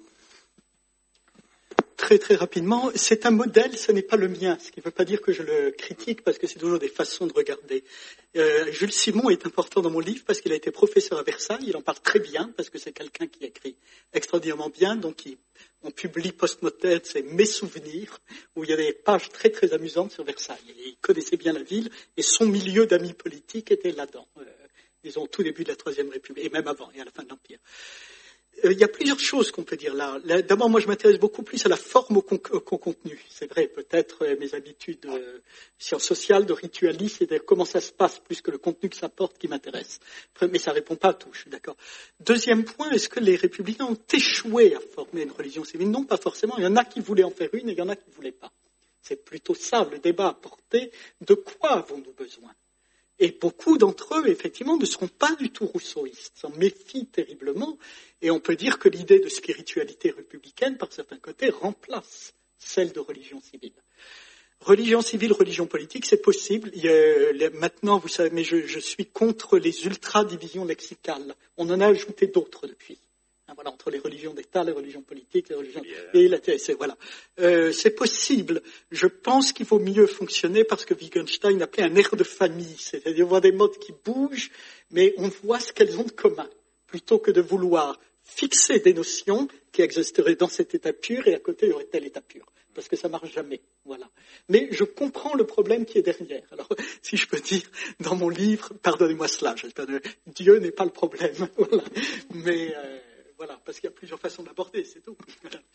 Très très rapidement, c'est un modèle, ce n'est pas le mien, ce qui ne veut pas dire que je le critique parce que c'est toujours des façons de regarder. Jules Simon est important dans mon livre parce qu'il a été professeur à Versailles, il en parle très bien parce que c'est quelqu'un qui écrit extraordinairement bien, donc on publie post-mortem, c'est Mes souvenirs, où il y a des pages très très amusantes sur Versailles. Et il connaissait bien la ville et son milieu d'amis politiques était là-dedans, disons au tout début de la Troisième République, et même avant, et à la fin de l'Empire. Il y a plusieurs choses qu'on peut dire là. D'abord, moi, je m'intéresse beaucoup plus à la forme qu'au contenu. C'est vrai, peut-être mes habitudes sciences sociales, de ritualiste, et de comment ça se passe plus que le contenu que ça porte qui m'intéresse. Mais ça répond pas à tout, je suis d'accord. Deuxième point, est-ce que les républicains ont échoué à former une religion civile? Non, pas forcément. Il y en a qui voulaient en faire une et il y en a qui ne voulaient pas. C'est plutôt ça, le débat à porter. De quoi avons-nous besoin? Et beaucoup d'entre eux, effectivement, ne seront pas du tout rousseauistes, s'en méfient terriblement, et on peut dire que l'idée de spiritualité républicaine, par certains côtés, remplace celle de religion civile. Religion civile, religion politique, c'est possible. Maintenant, vous savez, mais je suis contre les ultra-divisions lexicales. On en a ajouté d'autres depuis. Voilà, entre les religions d'État, les religions politiques, les religions et la TSC, voilà. C'est possible. Je pense qu'il vaut mieux fonctionner parce que Wittgenstein appelait un air de famille, c'est-à-dire on voit des modes qui bougent, mais on voit ce qu'elles ont de commun, plutôt que de vouloir fixer des notions qui existeraient dans cet état pur et à côté il y aurait tel état pur, parce que ça marche jamais, voilà. Mais je comprends le problème qui est derrière. Alors, si je peux dire dans mon livre, pardonnez-moi cela, Dieu n'est pas le problème, voilà. Mais voilà, parce qu'il y a plusieurs façons d'aborder, c'est tout.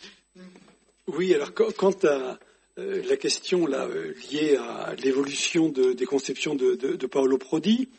Oui, alors quant à la question là, liée à l'évolution des conceptions de Paolo Prodi,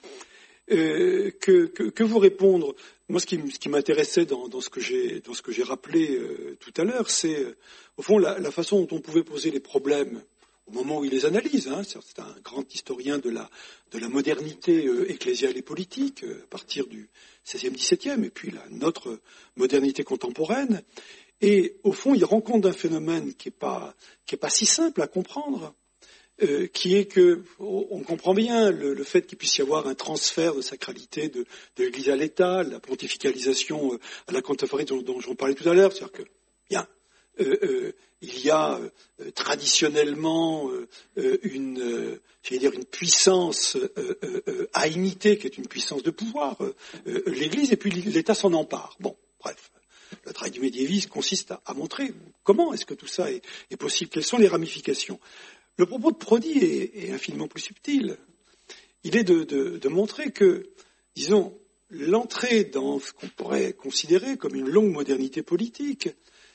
que vous répondre? Moi, ce qui m'intéressait dans ce que j'ai rappelé tout à l'heure, c'est au fond la façon dont on pouvait poser les problèmes au moment où il les analyse. C'est un grand historien de la modernité ecclésiale et politique à partir du XVIe, XVIIe, et puis notre modernité contemporaine. Et au fond, il rend compte d'un phénomène qui est pas si simple à comprendre, qui est que on comprend bien le fait qu'il puisse y avoir un transfert de sacralité de l'Église à l'État, la pontificalisation à la contemporaine dont j'en parlais tout à l'heure, c'est-à-dire que bien. Il y a traditionnellement une puissance à imiter, qui est une puissance de pouvoir, l'Église, et puis l'État s'en empare. Bon, bref, le travail du médiévisme consiste à montrer comment est-ce que tout ça est possible, quelles sont les ramifications. Le propos de Prodi est infiniment plus subtil. Il est de montrer que, disons, l'entrée dans ce qu'on pourrait considérer comme une longue modernité politique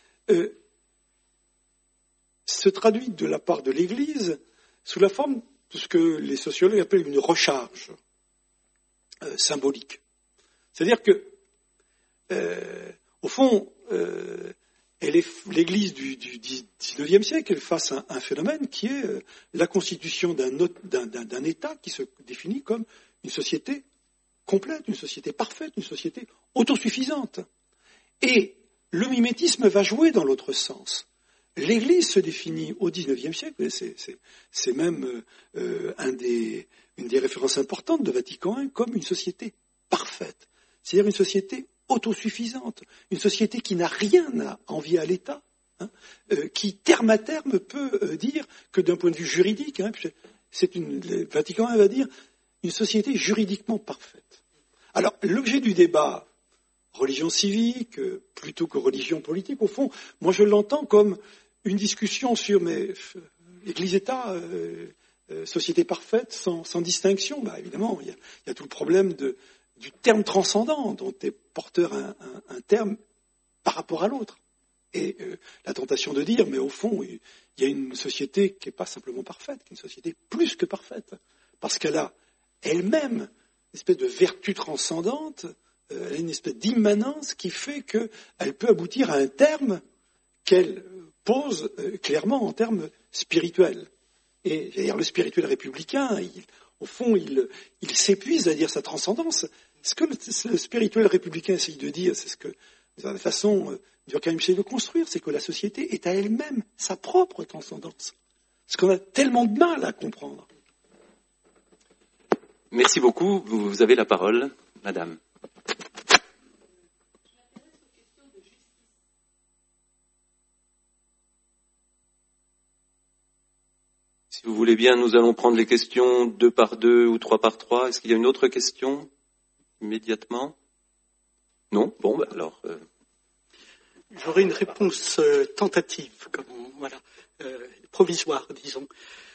se traduit de la part de l'Église sous la forme de ce que les sociologues appellent une recharge symbolique. C'est-à-dire que, au fond, l'Église du XIXe siècle est face à un phénomène qui est la constitution d'un État qui se définit comme une société complète, une société parfaite, une société autosuffisante. Et le mimétisme va jouer dans l'autre sens. L'Église se définit au XIXe siècle, c'est même une des références importantes de Vatican I, comme une société parfaite, c'est-à-dire une société autosuffisante, une société qui n'a rien à envier à l'État, qui terme à terme peut dire que d'un point de vue juridique, le Vatican I va dire une société juridiquement parfaite. Alors l'objet du débat, religion civique plutôt que religion politique, au fond, moi je l'entends comme une discussion sur Église-État, société parfaite, sans distinction. Bah, évidemment, il y a tout le problème du terme transcendant, dont est porteur un terme par rapport à l'autre. Et la tentation de dire, mais au fond, il y a une société qui n'est pas simplement parfaite, qui est une société plus que parfaite, parce qu'elle a elle-même une espèce de vertu transcendante, elle a une espèce d'immanence qui fait qu'elle peut aboutir à un terme qu'elle pose clairement en termes spirituels. Et d'ailleurs, le spirituel républicain, au fond, il s'épuise à dire sa transcendance. Ce que le spirituel républicain essaye de dire, c'est ce que, de la façon, Durkheim essaie de construire, c'est que la société est à elle-même sa propre transcendance. Ce qu'on a tellement de mal à comprendre. Merci beaucoup. Vous avez la parole, madame. Si vous voulez bien, nous allons prendre les questions 2 par 2 ou 3 par 3. Est-ce qu'il y a une autre question immédiatement? Non? Bon, alors... J'aurais une réponse tentative, provisoire, disons.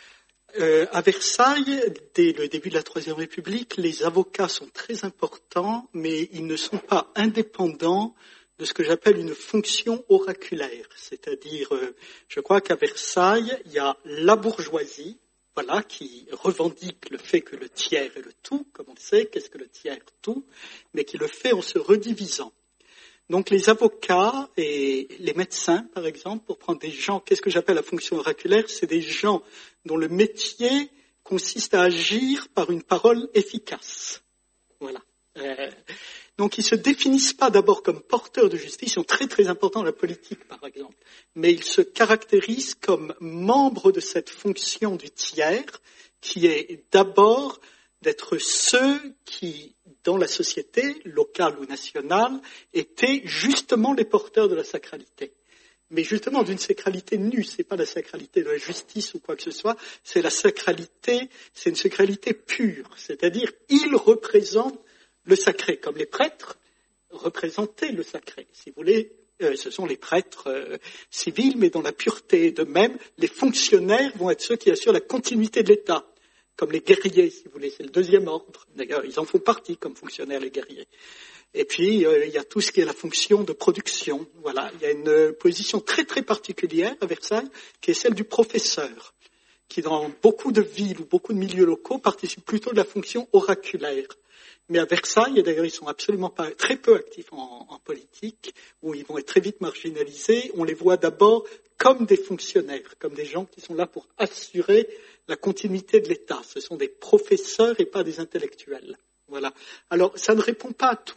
À Versailles, dès le début de la Troisième République, les avocats sont très importants, mais ils ne sont pas indépendants de ce que j'appelle une fonction oraculaire. C'est-à-dire, je crois qu'à Versailles, il y a la bourgeoisie, qui revendique le fait que le tiers est le tout, comme on le sait, qu'est-ce que le tiers tout, mais qui le fait en se redivisant. Donc les avocats et les médecins, par exemple, pour prendre des gens, qu'est-ce que j'appelle la fonction oraculaire? C'est des gens dont le métier consiste à agir par une parole efficace. Voilà. Donc ils se définissent pas d'abord comme porteurs de justice, ils sont très très importants dans la politique, par exemple, mais ils se caractérisent comme membres de cette fonction du tiers, qui est d'abord d'être ceux qui, dans la société, locale ou nationale, étaient justement les porteurs de la sacralité. Mais justement d'une sacralité nue, c'est pas la sacralité de la justice ou quoi que ce soit, c'est la sacralité, c'est une sacralité pure, c'est-à-dire ils représentent le sacré, comme les prêtres représentaient le sacré. Si vous voulez, ce sont les prêtres civils, mais dans la pureté. De même, les fonctionnaires vont être ceux qui assurent la continuité de l'État, comme les guerriers, si vous voulez, c'est le deuxième ordre. D'ailleurs, ils en font partie comme fonctionnaires, les guerriers. Et puis, il y a tout ce qui est la fonction de production. Voilà, il y a une position très très particulière à Versailles, qui est celle du professeur, qui dans beaucoup de villes ou beaucoup de milieux locaux participe plutôt de la fonction oraculaire. Mais à Versailles, et d'ailleurs ils sont absolument pas très peu actifs en politique, où ils vont être très vite marginalisés, on les voit d'abord comme des fonctionnaires, comme des gens qui sont là pour assurer la continuité de l'État. Ce sont des professeurs et pas des intellectuels. Voilà. Alors, ça ne répond pas à tout,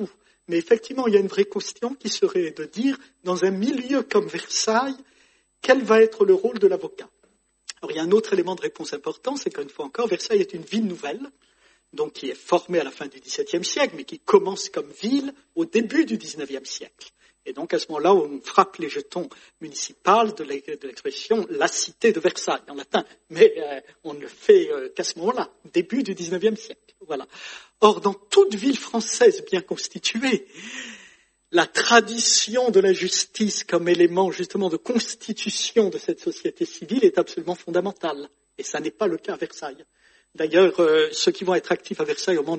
Mais effectivement, il y a une vraie question qui serait de dire, dans un milieu comme Versailles, quel va être le rôle de l'avocat? Alors, il y a un autre élément de réponse important, c'est qu'une fois encore, Versailles est une ville nouvelle, donc qui est formée à la fin du XVIIe siècle, mais qui commence comme ville au début du XIXe siècle. Et donc, à ce moment-là, on frappe les jetons municipaux de l'expression « la cité de Versailles » en latin. Mais on ne le fait qu'à ce moment-là, début du XIXe siècle. Voilà. Or, dans toute ville française bien constituée, la tradition de la justice comme élément justement de constitution de cette société civile est absolument fondamentale. Et ça n'est pas le cas à Versailles. D'ailleurs, ceux qui vont être actifs à Versailles au moment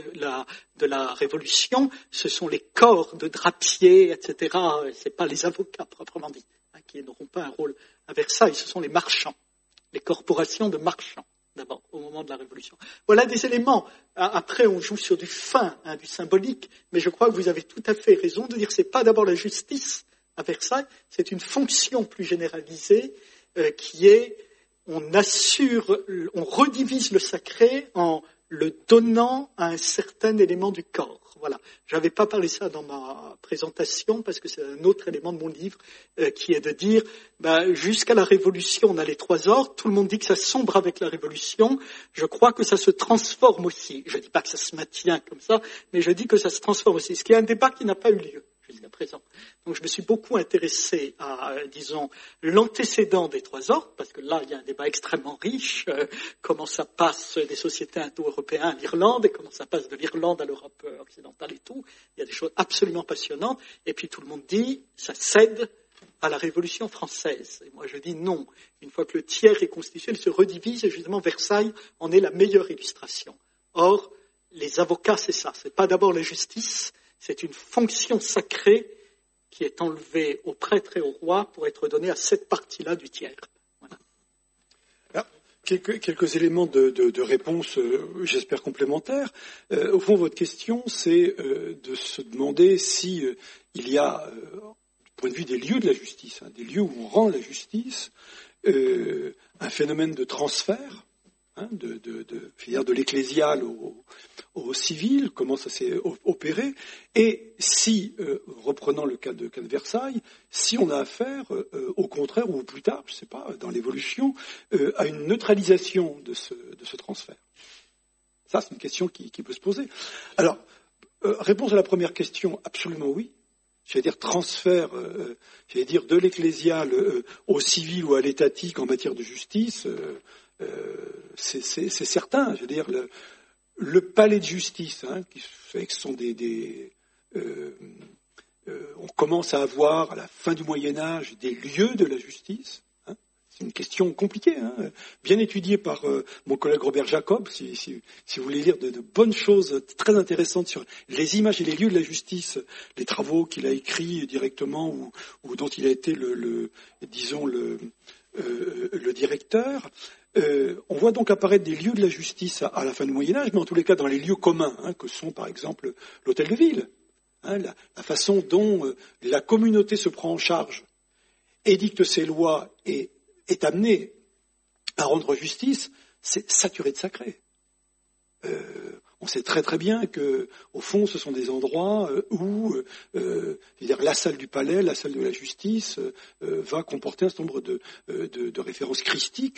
de la Révolution, ce sont les corps de drapiers, etc. Ce n'est pas les avocats proprement dit, qui n'auront pas un rôle à Versailles. Ce sont les marchands, les corporations de marchands, d'abord, au moment de la Révolution. Voilà des éléments. Après, on joue sur du fin, du symbolique, mais je crois que vous avez tout à fait raison de dire que ce n'est pas d'abord la justice à Versailles, c'est une fonction plus généralisée qui est on redivise le sacré en le donnant à un certain élément du corps. Voilà. Je n'avais pas parlé ça dans ma présentation parce que c'est un autre élément de mon livre qui est de dire, jusqu'à la Révolution, on a les trois ordres. Tout le monde dit que ça sombre avec la Révolution. Je crois que ça se transforme aussi. Je ne dis pas que ça se maintient comme ça, mais je dis que ça se transforme aussi. Ce qui est un débat qui n'a pas eu lieu jusqu'à présent. Donc je me suis beaucoup intéressé à, disons, l'antécédent des trois ordres, parce que là, il y a un débat extrêmement riche, comment ça passe des sociétés indo-européennes à l'Irlande, et comment ça passe de l'Irlande à l'Europe occidentale et tout. Il y a des choses absolument passionnantes, et puis tout le monde dit, ça cède à la Révolution française. Et moi je dis non. Une fois que le tiers est constitué, il se redivise, et justement Versailles en est la meilleure illustration. Or, les avocats, c'est ça. C'est pas d'abord la justice, c'est une fonction sacrée qui est enlevée aux prêtres et aux rois pour être donnée à cette partie-là du tiers. Voilà. Alors, quelques éléments de réponse, j'espère complémentaires. Au fond, votre question, c'est de se demander si il y a, du point de vue des lieux de la justice, des lieux où on rend la justice, un phénomène de transfert, de l'ecclésial au civil, comment ça s'est opéré, et si, reprenant le cas de Versailles, si on a affaire, au contraire, ou plus tard, je ne sais pas, dans l'évolution, à une neutralisation de ce transfert. Ça, c'est une question qui peut se poser. Alors, réponse à la première question, absolument oui. J'allais dire transfert, de l'ecclésial au civil ou à l'étatique en matière de justice, c'est certain. Je veux dire, le palais de justice, qui fait que ce sont on commence à avoir à la fin du Moyen Âge des lieux de la justice. C'est une question compliquée, bien étudiée par mon collègue Robert Jacob, si vous voulez lire de bonnes choses très intéressantes sur les images et les lieux de la justice, les travaux qu'il a écrits directement ou dont il a été le directeur. On voit donc apparaître des lieux de la justice à la fin du Moyen-Âge, mais en tous les cas dans les lieux communs, que sont par exemple l'hôtel de ville, la façon dont la communauté se prend en charge, édicte ses lois et est amenée à rendre justice, c'est saturé de sacré. On sait très très bien que, au fond, ce sont des endroits où, la salle du palais, la salle de la justice, va comporter un certain nombre de références christiques,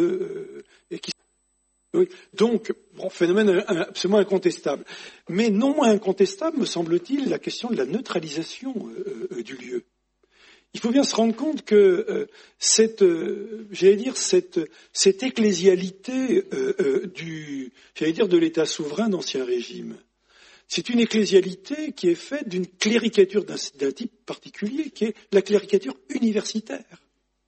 oui. Donc, phénomène absolument incontestable. Mais non moins incontestable, me semble-t-il, la question de la neutralisation du lieu. Il faut bien se rendre compte que cette ecclésialité de l'État souverain d'Ancien Régime, c'est une ecclésialité qui est faite d'une cléricature d'un type particulier, qui est la cléricature universitaire.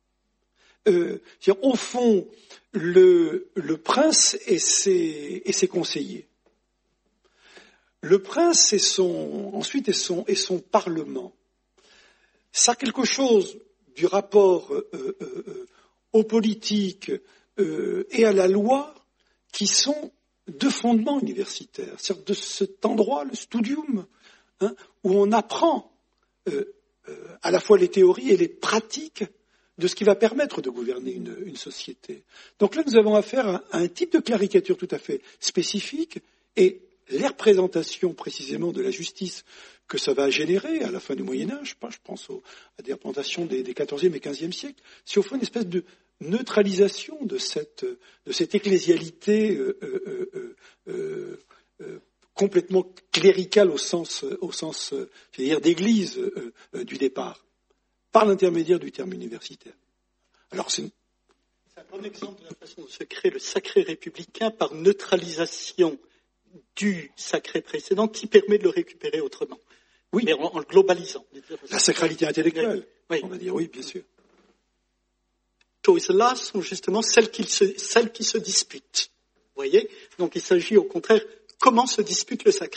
Au fond, le prince et ses conseillers. Le prince et son parlement. Ça a quelque chose du rapport aux politiques et à la loi qui sont deux fondements universitaires. C'est-à-dire de cet endroit, le studium, où on apprend à la fois les théories et les pratiques de ce qui va permettre de gouverner une société. Donc là, nous avons affaire à un type de caricature tout à fait spécifique et les représentations précisément de la justice que ça va générer à la fin du Moyen-Âge, je pense à des représentations des XIVe et XVe siècles, c'est au fond une espèce de neutralisation de cette ecclésialité complètement cléricale au sens c'est-à-dire d'église du départ, par l'intermédiaire du terme universitaire. Alors c'est un bon exemple de la façon dont se crée le sacré républicain par neutralisation du sacré précédent qui permet de le récupérer autrement. Oui, mais en le globalisant. La sacralité intellectuelle, oui. On va dire, oui, bien sûr. Ces choses-là sont justement celles qui se disputent. Vous voyez ? Donc il s'agit au contraire, comment se dispute le sacré ?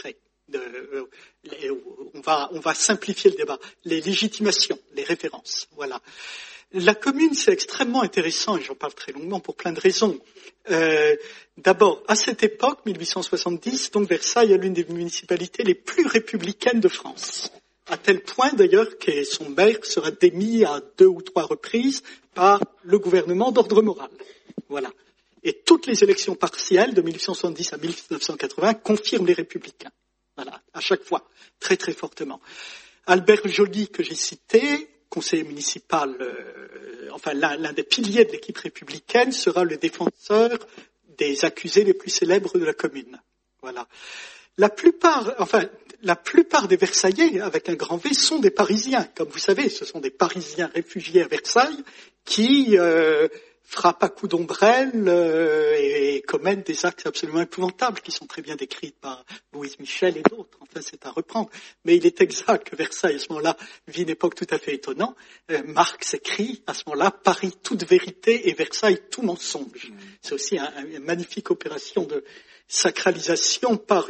On va simplifier le débat. Les légitimations, les références, voilà. La commune, c'est extrêmement intéressant, et j'en parle très longuement pour plein de raisons. D'abord, à cette époque, 1870, donc Versailles est l'une des municipalités les plus républicaines de France. À tel point, d'ailleurs, que son maire sera démis à 2 ou 3 reprises par le gouvernement d'ordre moral. Voilà. Et toutes les élections partielles de 1870 à 1980 confirment les républicains. Voilà. À chaque fois. Très, très fortement. Albert Joly, que j'ai cité, conseiller municipal, l'un des piliers de l'équipe républicaine, sera le défenseur des accusés les plus célèbres de la commune. Voilà. La plupart des Versaillais, avec un grand V, sont des Parisiens. Comme vous savez, ce sont des Parisiens réfugiés à Versailles qui frappent à coups d'ombrelle et commettent des actes absolument épouvantables qui sont très bien décrits par Louise Michel et d'autres. Enfin, c'est à reprendre. Mais il est exact que Versailles, à ce moment-là, vit une époque tout à fait étonnante. Marx écrit à ce moment-là « Paris toute vérité et Versailles tout mensonge ». C'est aussi une magnifique opération de sacralisation par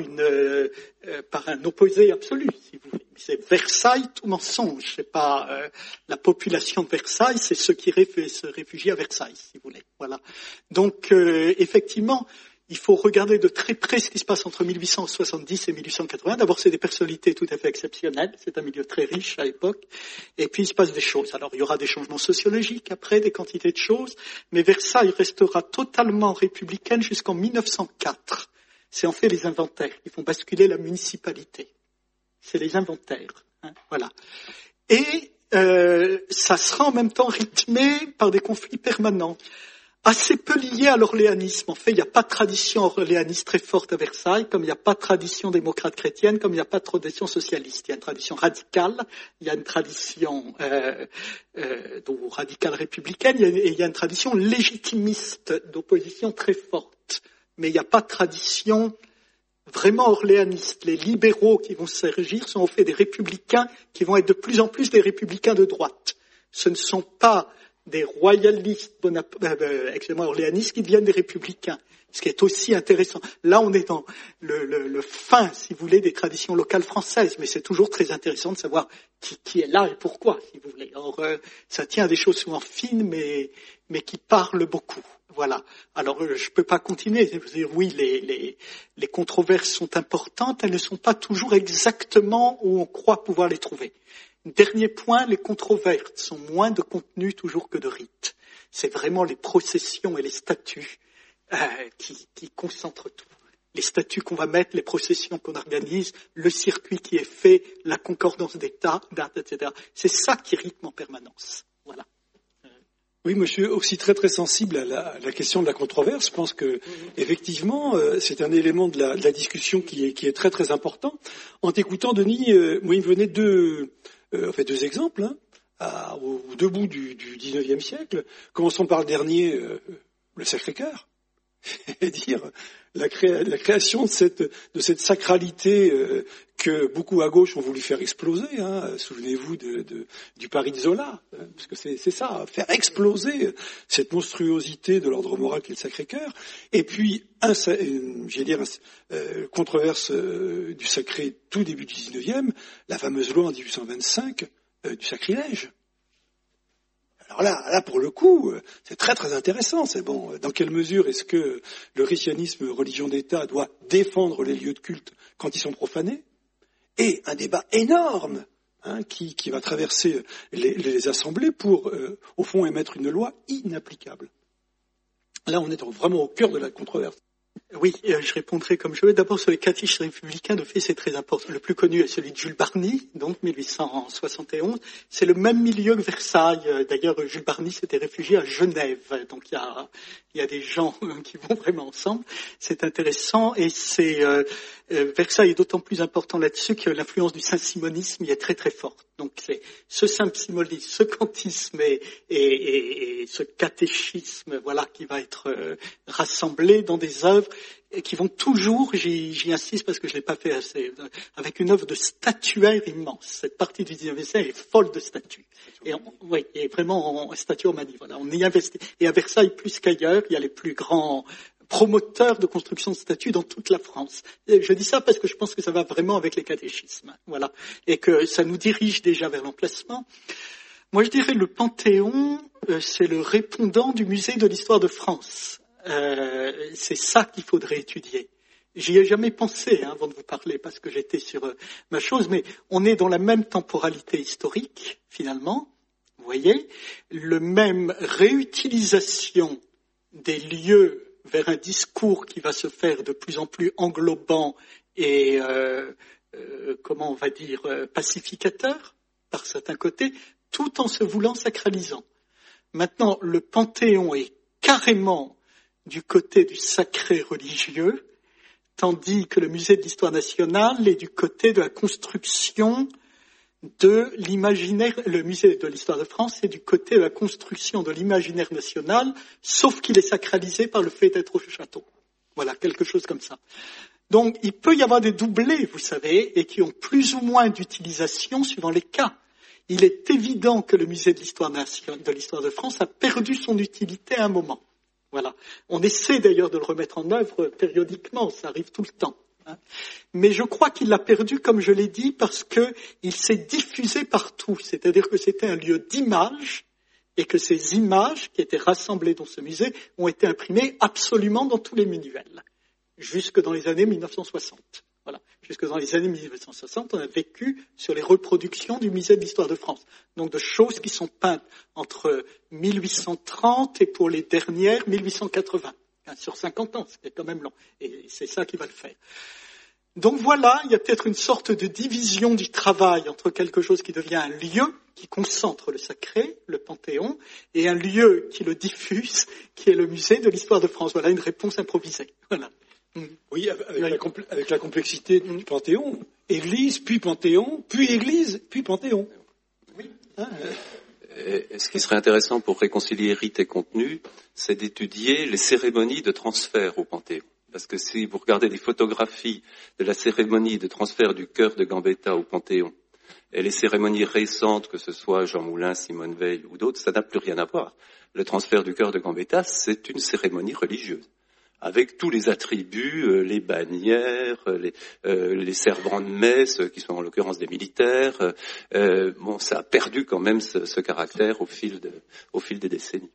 un opposé absolu, si vous voulez. C'est Versailles tout mensonge. C'est pas la population de Versailles, c'est ceux qui se réfugient à Versailles, si vous voulez. Voilà. Donc effectivement, il faut regarder de très près ce qui se passe entre 1870 et 1880. D'abord, c'est des personnalités tout à fait exceptionnelles. C'est un milieu très riche à l'époque. Et puis, il se passe des choses. Alors, il y aura des changements sociologiques après, des quantités de choses. Mais Versailles restera totalement républicaine jusqu'en 1904. C'est en fait les inventaires qui font basculer la municipalité. C'est les inventaires. Voilà. Et ça sera en même temps rythmé par des conflits permanents. Assez peu lié à l'orléanisme. En fait, il n'y a pas de tradition orléaniste très forte à Versailles, comme il n'y a pas de tradition démocrate chrétienne, comme il n'y a pas de tradition socialiste. Il y a une tradition radicale, il y a une tradition radicale républicaine, et il y a une tradition légitimiste d'opposition très forte. Mais il n'y a pas de tradition vraiment orléaniste. Les libéraux qui vont s'érigir sont au fait des républicains qui vont être de plus en plus des républicains de droite. Ce ne sont pas des royalistes orléanistes qui deviennent des républicains, ce qui est aussi intéressant. Là, on est dans le fin, si vous voulez, des traditions locales françaises, mais c'est toujours très intéressant de savoir qui est là et pourquoi, si vous voulez. Or, ça tient à des choses souvent fines, mais qui parlent beaucoup. Voilà. Alors, je peux pas continuer. Je veux dire, oui, les controverses sont importantes, elles ne sont pas toujours exactement où on croit pouvoir les trouver. Dernier point, les controverses sont moins de contenu toujours que de rite. C'est vraiment les processions et les statuts qui concentrent tout. Les statuts qu'on va mettre, les processions qu'on organise, le circuit qui est fait, la concordance des dates, etc. C'est ça qui rythme en permanence. Voilà. Oui, moi je suis aussi très très sensible à la question de la controverse. Je pense que effectivement c'est un élément de la discussion qui est très très important. En t'écoutant, Denis, moi il me venait deux exemples aux deux bouts du XIXe siècle. Commençons par le dernier, le Sacré-Cœur, et dire la création de cette sacralité que beaucoup à gauche ont voulu faire exploser. Souvenez-vous du Paris de Zola, parce que c'est ça, faire exploser cette monstruosité de l'ordre moral qu'est le Sacré-Cœur. Et puis controverse du sacré tout début du XIXe, la fameuse loi en 1825 du sacrilège. Alors là, pour le coup, c'est très très intéressant. C'est bon. Dans quelle mesure est-ce que le christianisme, religion d'État, doit défendre les lieux de culte quand ils sont profanés? Et un débat énorme qui va traverser les assemblées pour, au fond, émettre une loi inapplicable. Là, on est vraiment au cœur de la controverse. Oui, je répondrai comme je veux. D'abord sur les catéchismes républicains, de fait, c'est très important. Le plus connu est celui de Jules Barny, donc 1871. C'est le même milieu que Versailles. D'ailleurs, Jules Barny s'était réfugié à Genève. Donc il y a des gens qui vont vraiment ensemble. C'est intéressant et Versailles est d'autant plus important là-dessus que l'influence du saint-simonisme y est très très forte. Donc c'est ce saint-simonisme, ce kantisme et ce catéchisme, voilà, qui va être rassemblé dans des œuvres qui vont toujours, j'y insiste parce que je l'ai pas fait assez, avec une œuvre de statuaire immense. Cette partie du 19e siècle est folle de statues. Oui, et vraiment en statuomanie. Voilà, on y investit. Et à Versailles, plus qu'ailleurs, il y a les plus grands promoteurs de construction de statues dans toute la France. Et je dis ça parce que je pense que ça va vraiment avec les catéchismes. Voilà. Et que ça nous dirige déjà vers l'emplacement. Moi, je dirais le Panthéon, c'est le répondant du musée de l'histoire de France. C'est ça qu'il faudrait étudier. J'y ai jamais pensé avant de vous parler parce que j'étais sur ma chose, mais on est dans la même temporalité historique finalement. Vous voyez, le même réutilisation des lieux vers un discours qui va se faire de plus en plus englobant et comment on va dire pacificateur par certains côtés, tout en se voulant sacralisant. Maintenant, le Panthéon est carrément du côté du sacré religieux, tandis que le musée de l'histoire nationale est du côté de la construction de l'imaginaire. Le musée de l'histoire de France est du côté de la construction de l'imaginaire national, sauf qu'il est sacralisé par le fait d'être au château. Voilà, quelque chose comme ça. Donc, il peut y avoir des doublés, vous savez, et qui ont plus ou moins d'utilisation suivant les cas. Il est évident que le musée de l'histoire de France a perdu son utilité à un moment. Voilà. On essaie d'ailleurs de le remettre en œuvre périodiquement, ça arrive tout le temps. Mais je crois qu'il l'a perdu, comme je l'ai dit, parce qu'il s'est diffusé partout. C'est-à-dire que c'était un lieu d'image et que ces images qui étaient rassemblées dans ce musée ont été imprimées absolument dans tous les manuels, jusque dans les années 1960. Voilà. Jusque dans les années 1960, on a vécu sur les reproductions du musée de l'histoire de France. Donc de choses qui sont peintes entre 1830 et pour les dernières 1880. Sur 50 ans, c'était quand même long. Et c'est ça qui va le faire. Donc voilà, il y a peut-être une sorte de division du travail entre quelque chose qui devient un lieu qui concentre le sacré, le Panthéon, et un lieu qui le diffuse, qui est le musée de l'histoire de France. Voilà une réponse improvisée. Voilà. Oui, avec la complexité du Panthéon. Église, puis Panthéon, puis Église, puis Panthéon. Oui. Ce qui serait intéressant pour réconcilier rite et contenu, c'est d'étudier les cérémonies de transfert au Panthéon. Parce que si vous regardez les photographies de la cérémonie de transfert du chœur de Gambetta au Panthéon, et les cérémonies récentes, que ce soit Jean Moulin, Simone Veil ou d'autres, ça n'a plus rien à voir. Le transfert du chœur de Gambetta, c'est une cérémonie religieuse, avec tous les attributs, les bannières, les servants de messe, qui sont en l'occurrence des militaires. Ça a perdu quand même ce caractère au fil des décennies.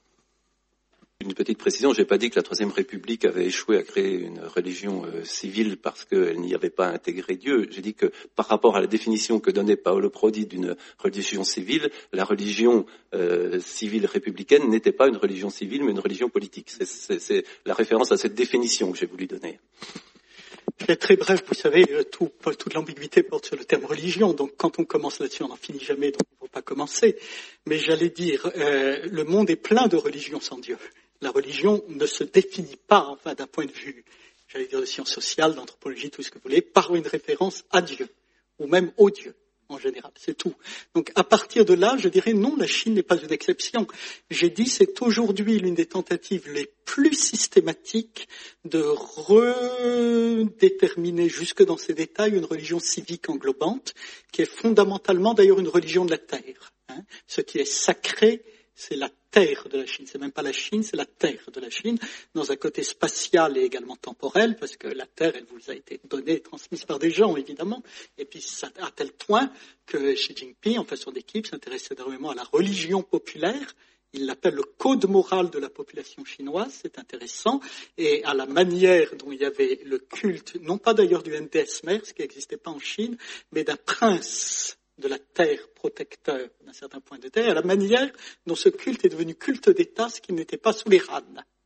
Une petite précision, je n'ai pas dit que la Troisième République avait échoué à créer une religion civile parce qu'elle n'y avait pas intégré Dieu. J'ai dit que par rapport à la définition que donnait Paolo Prodi d'une religion civile, la religion civile républicaine n'était pas une religion civile mais une religion politique. C'est la référence à cette définition que j'ai voulu donner. Je vais être très bref, vous savez, toute l'ambiguïté porte sur le terme religion, donc quand on commence là-dessus, on n'en finit jamais, donc il ne faut pas commencer. Mais j'allais dire, le monde est plein de religions sans Dieu. La religion ne se définit pas, enfin d'un point de vue, j'allais dire de sciences sociales, d'anthropologie, tout ce que vous voulez, par une référence à Dieu, ou même au Dieu, en général, c'est tout. Donc à partir de là, je dirais non, la Chine n'est pas une exception. J'ai dit, c'est aujourd'hui l'une des tentatives les plus systématiques de redéterminer jusque dans ses détails une religion civique englobante, qui est fondamentalement d'ailleurs une religion de la terre. Ce qui est sacré, c'est la terre de la Chine. C'est même pas la Chine, c'est la terre de la Chine, dans un côté spatial et également temporel, parce que la terre, elle vous a été donnée, transmise par des gens, évidemment. Et puis, ça, à tel point que Xi Jinping, en façon d'équipe, s'intéresse énormément à la religion populaire. Il l'appelle le code moral de la population chinoise, c'est intéressant, et à la manière dont il y avait le culte, non pas d'ailleurs du Ndesmer, ce qui n'existait pas en Chine, mais d'un prince de la terre protecteur d'un certain point de terre, à la manière dont ce culte est devenu culte d'État, ce qui n'était pas sous les Han.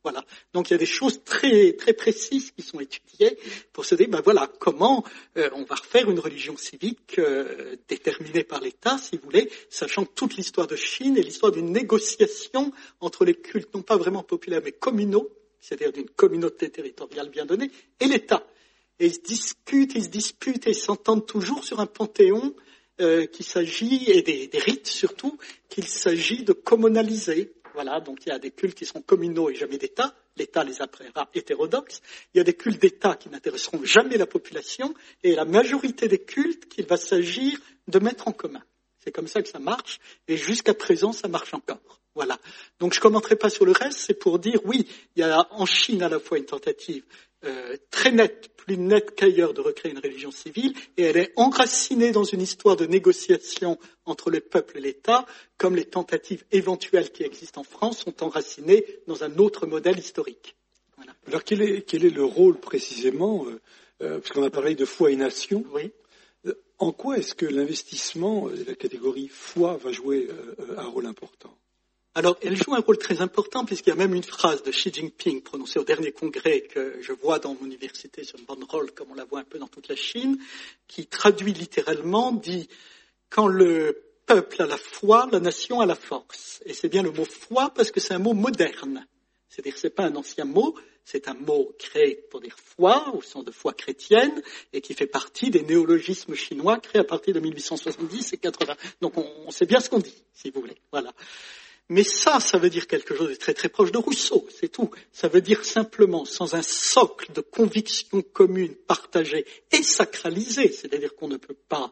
Voilà. Donc il y a des choses très très précises qui sont étudiées pour se dire voilà comment on va refaire une religion civique déterminée par l'État, si vous voulez, sachant que toute l'histoire de Chine est l'histoire d'une négociation entre les cultes non pas vraiment populaires mais communaux, c'est-à-dire d'une communauté territoriale bien donnée, et l'État. Et ils se discutent, ils se disputent et ils s'entendent toujours sur un panthéon qu'il s'agit, et des rites surtout, qu'il s'agit de communaliser. Voilà, donc il y a des cultes qui seront communaux et jamais d'État. L'État les appellera hétérodoxes. Il y a des cultes d'État qui n'intéresseront jamais la population, et la majorité des cultes qu'il va s'agir de mettre en commun. C'est comme ça que ça marche, et jusqu'à présent, ça marche encore. Voilà. Donc je commenterai pas sur le reste, c'est pour dire, oui, il y a en Chine à la fois une tentative très nette, plus nette qu'ailleurs, de recréer une religion civile, et elle est enracinée dans une histoire de négociation entre le peuple et l'État, comme les tentatives éventuelles qui existent en France sont enracinées dans un autre modèle historique. Voilà. Alors quel est le rôle précisément, puisqu'on a parlé de foi et nation, oui. En quoi est-ce que l'investissement de la catégorie foi va jouer un rôle important ? Alors, elle joue un rôle très important puisqu'il y a même une phrase de Xi Jinping prononcée au dernier congrès que je vois dans mon université sur une banderole, comme on la voit un peu dans toute la Chine, qui traduit littéralement, dit « Quand le peuple a la foi, la nation a la force ». Et c'est bien le mot « foi » parce que c'est un mot moderne. C'est-à-dire que c'est pas un ancien mot, c'est un mot créé pour dire foi, au sens de foi chrétienne, et qui fait partie des néologismes chinois créés à partir de 1870 et 80. Donc on sait bien ce qu'on dit, si vous voulez. Voilà. Mais ça veut dire quelque chose de très très proche de Rousseau, c'est tout. Ça veut dire simplement, sans un socle de convictions communes, partagées et sacralisées, c'est-à-dire qu'on ne peut pas,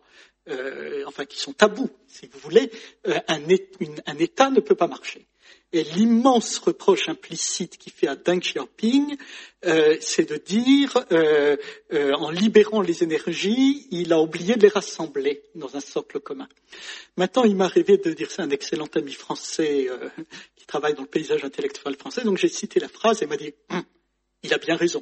qui sont tabous, si vous voulez, un État ne peut pas marcher. Et l'immense reproche implicite qu'il fait à Deng Xiaoping, c'est de dire, en libérant les énergies, il a oublié de les rassembler dans un socle commun. Maintenant, il m'est arrivé de dire ça à un excellent ami français qui travaille dans le paysage intellectuel français, donc j'ai cité la phrase et il m'a dit « il a bien raison ».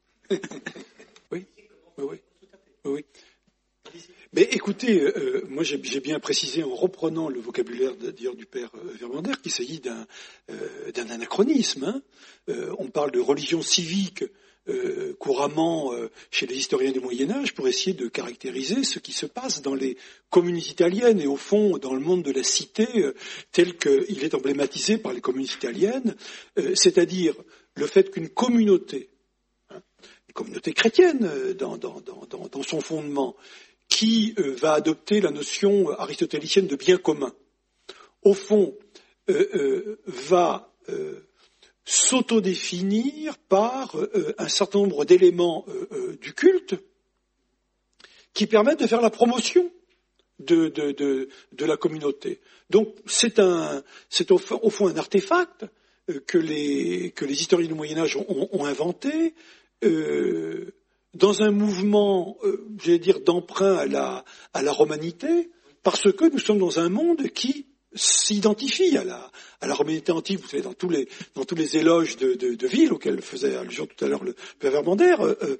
Oui. Mais écoutez, moi j'ai bien précisé en reprenant le vocabulaire d'ailleurs du père Vermander qu'il s'agit d'un anachronisme. On parle de religion civique couramment chez les historiens du Moyen-Âge pour essayer de caractériser ce qui se passe dans les communautés italiennes et au fond dans le monde de la cité tel qu'il est emblématisé par les communautés italiennes, c'est-à-dire le fait qu'une communauté, une communauté chrétienne dans son fondement, qui va adopter la notion aristotélicienne de bien commun, au fond, va s'autodéfinir par un certain nombre d'éléments du culte qui permettent de faire la promotion de la communauté. Donc c'est au fond un artefact que les historiens du Moyen-Âge ont inventé, dans un mouvement, d'emprunt à la romanité, parce que nous sommes dans un monde qui s'identifie à la romanité antique. Vous savez, dans tous les éloges de villes auxquels faisait allusion tout à l'heure le père Vermander,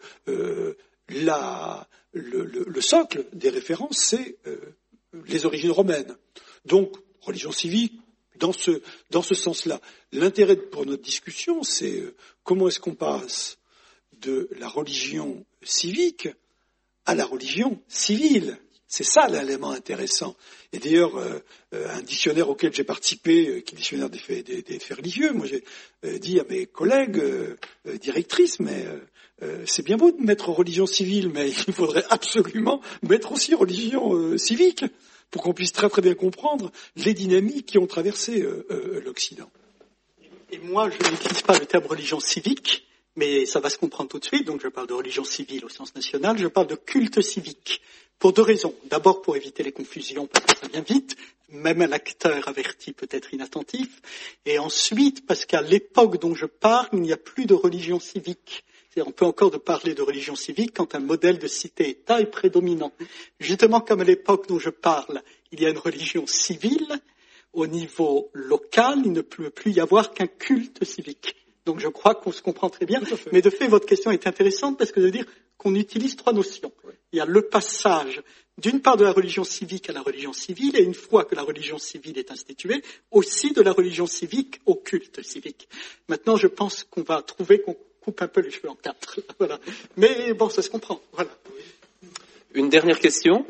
le socle des références, c'est les origines romaines. Donc, religion civique, dans ce sens-là. L'intérêt pour notre discussion, c'est comment est-ce qu'on passe de la religion civique à la religion civile. C'est ça l'élément intéressant. Et d'ailleurs, un dictionnaire auquel j'ai participé, qui est le dictionnaire des faits religieux, moi j'ai dit à mes collègues directrices, mais c'est bien beau de mettre religion civile, mais il faudrait absolument mettre aussi religion civique, pour qu'on puisse très très bien comprendre les dynamiques qui ont traversé l'Occident. Et moi, je n'utilise pas le terme religion civique, mais ça va se comprendre tout de suite, donc je parle de religion civile au sens national, je parle de culte civique, pour deux raisons. D'abord pour éviter les confusions, parce que ça vient vite, même un acteur averti peut être inattentif, et ensuite parce qu'à l'époque dont je parle, il n'y a plus de religion civique. C'est-à-dire, on peut encore parler de religion civique quand un modèle de cité-État est prédominant. Justement, comme à l'époque dont je parle, il y a une religion civile, au niveau local, il ne peut plus y avoir qu'un culte civique. Donc je crois qu'on se comprend très bien. Mais de fait, votre question est intéressante parce que ça veut dire qu'on utilise trois notions. Il y a le passage d'une part de la religion civique à la religion civile, et une fois que la religion civile est instituée, aussi de la religion civique au culte civique. Maintenant, je pense qu'on va trouver qu'on coupe un peu les cheveux en quatre. Voilà. Mais bon, ça se comprend. Voilà. Une dernière question.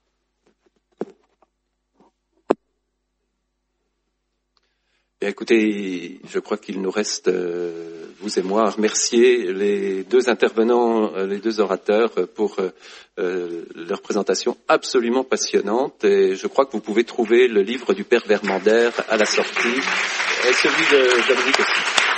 Bien, écoutez, je crois qu'il nous reste, vous et moi, à remercier les deux intervenants, les deux orateurs pour leur présentation absolument passionnante. Et je crois que vous pouvez trouver le livre du Père Vermander à la sortie et celui de Dominique aussi.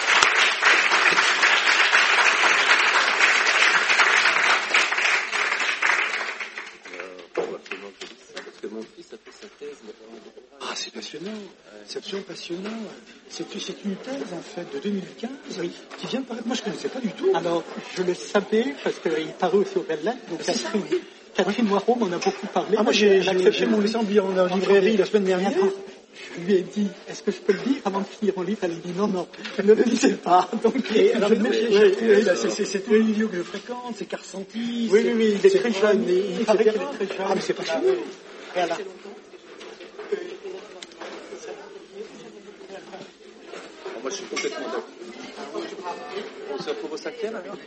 Parce que mon fils a fait sa thèse. Ah, c'est passionnant, c'est absolument passionnant. C'est une thèse, en fait, de 2015, Oui. qui vient de paraître. Moi, je ne connaissais pas du tout. Alors, je le savais parce qu'il paraît aussi au Belles Lettres. Donc Catherine Moirot m'en a beaucoup parlé. Ah, moi, j'ai mon laissé en librairie la semaine dernière. Je lui ai dit, est-ce que je peux le lire avant de finir mon livre? Elle a dit, non, ne le lisez pas. Donc, Alors, c'est un milieu que je fréquente, c'est Carsanti. Oui, il est très jeune. Il paraît qu'il est très jeune. Ah, mais c'est passionnant. Voilà. Moi, je suis complètement d'accord. On se retrouve au 5e alors?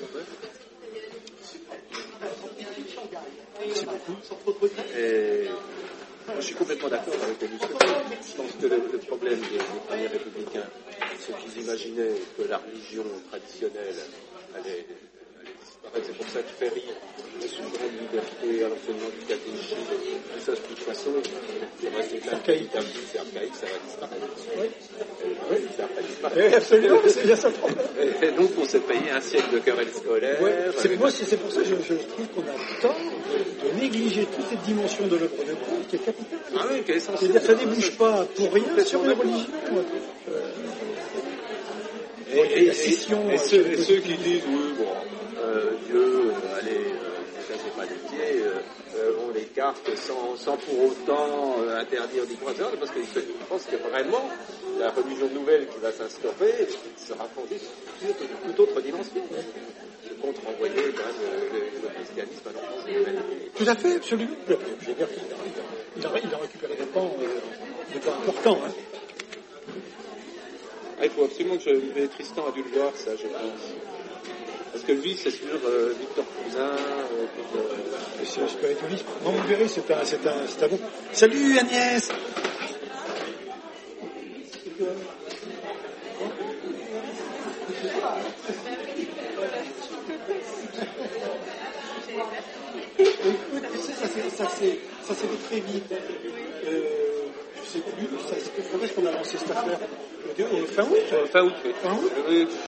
C'est beaucoup. Et moi, je suis complètement d'accord avec Auguste. Je pense que le problème des premiers républicains, c'est qu'ils imaginaient que la religion traditionnelle allait disparaître. C'est pour ça que Ferry laisse une grande liberté à l'enseignement du catéchisme. Tout ça, de toute façon, c'est archaïque, c'est archaïque, ça va disparaître. Oui, ça va disparaître. Oui, absolument, c'est bien ça le problème. Et donc, on s'est payé un siècle de querelles scolaires. Ouais, c'est pour ça que je trouve qu'on a tort de négliger toute cette dimension de l'œuvre de Paul qui est capitale. Ah oui, qui est essentiel. C'est-à-dire que ça ne débouche pas pour rien sur une religion. Et ceux qui disent, oui, bon, Dieu, allez, ça c'est pas dédié, on l'écarte sans pour autant interdire des croix, parce que je pense que vraiment, la religion nouvelle qui va s'instaurer sera fondée sur une toute autre dimension. Je compte renvoyer quand même le christianisme à l'enfance de l'humanité. Tout à fait, absolument. Je veux dire qu'il a récupéré des pans importants. Hein. Ah, il faut absolument que Tristan a dû le voir, ça, je pense. Parce que lui, c'est sur Victor Cousin. C'est le spiritualisme. Non, vous verrez, c'est un bon. Salut Agnès. Écoute, tu sais, ça s'est fait très vite. Je sais plus, quand est-ce qu'on a lancé cette affaire? Fin août. Fin août, oui.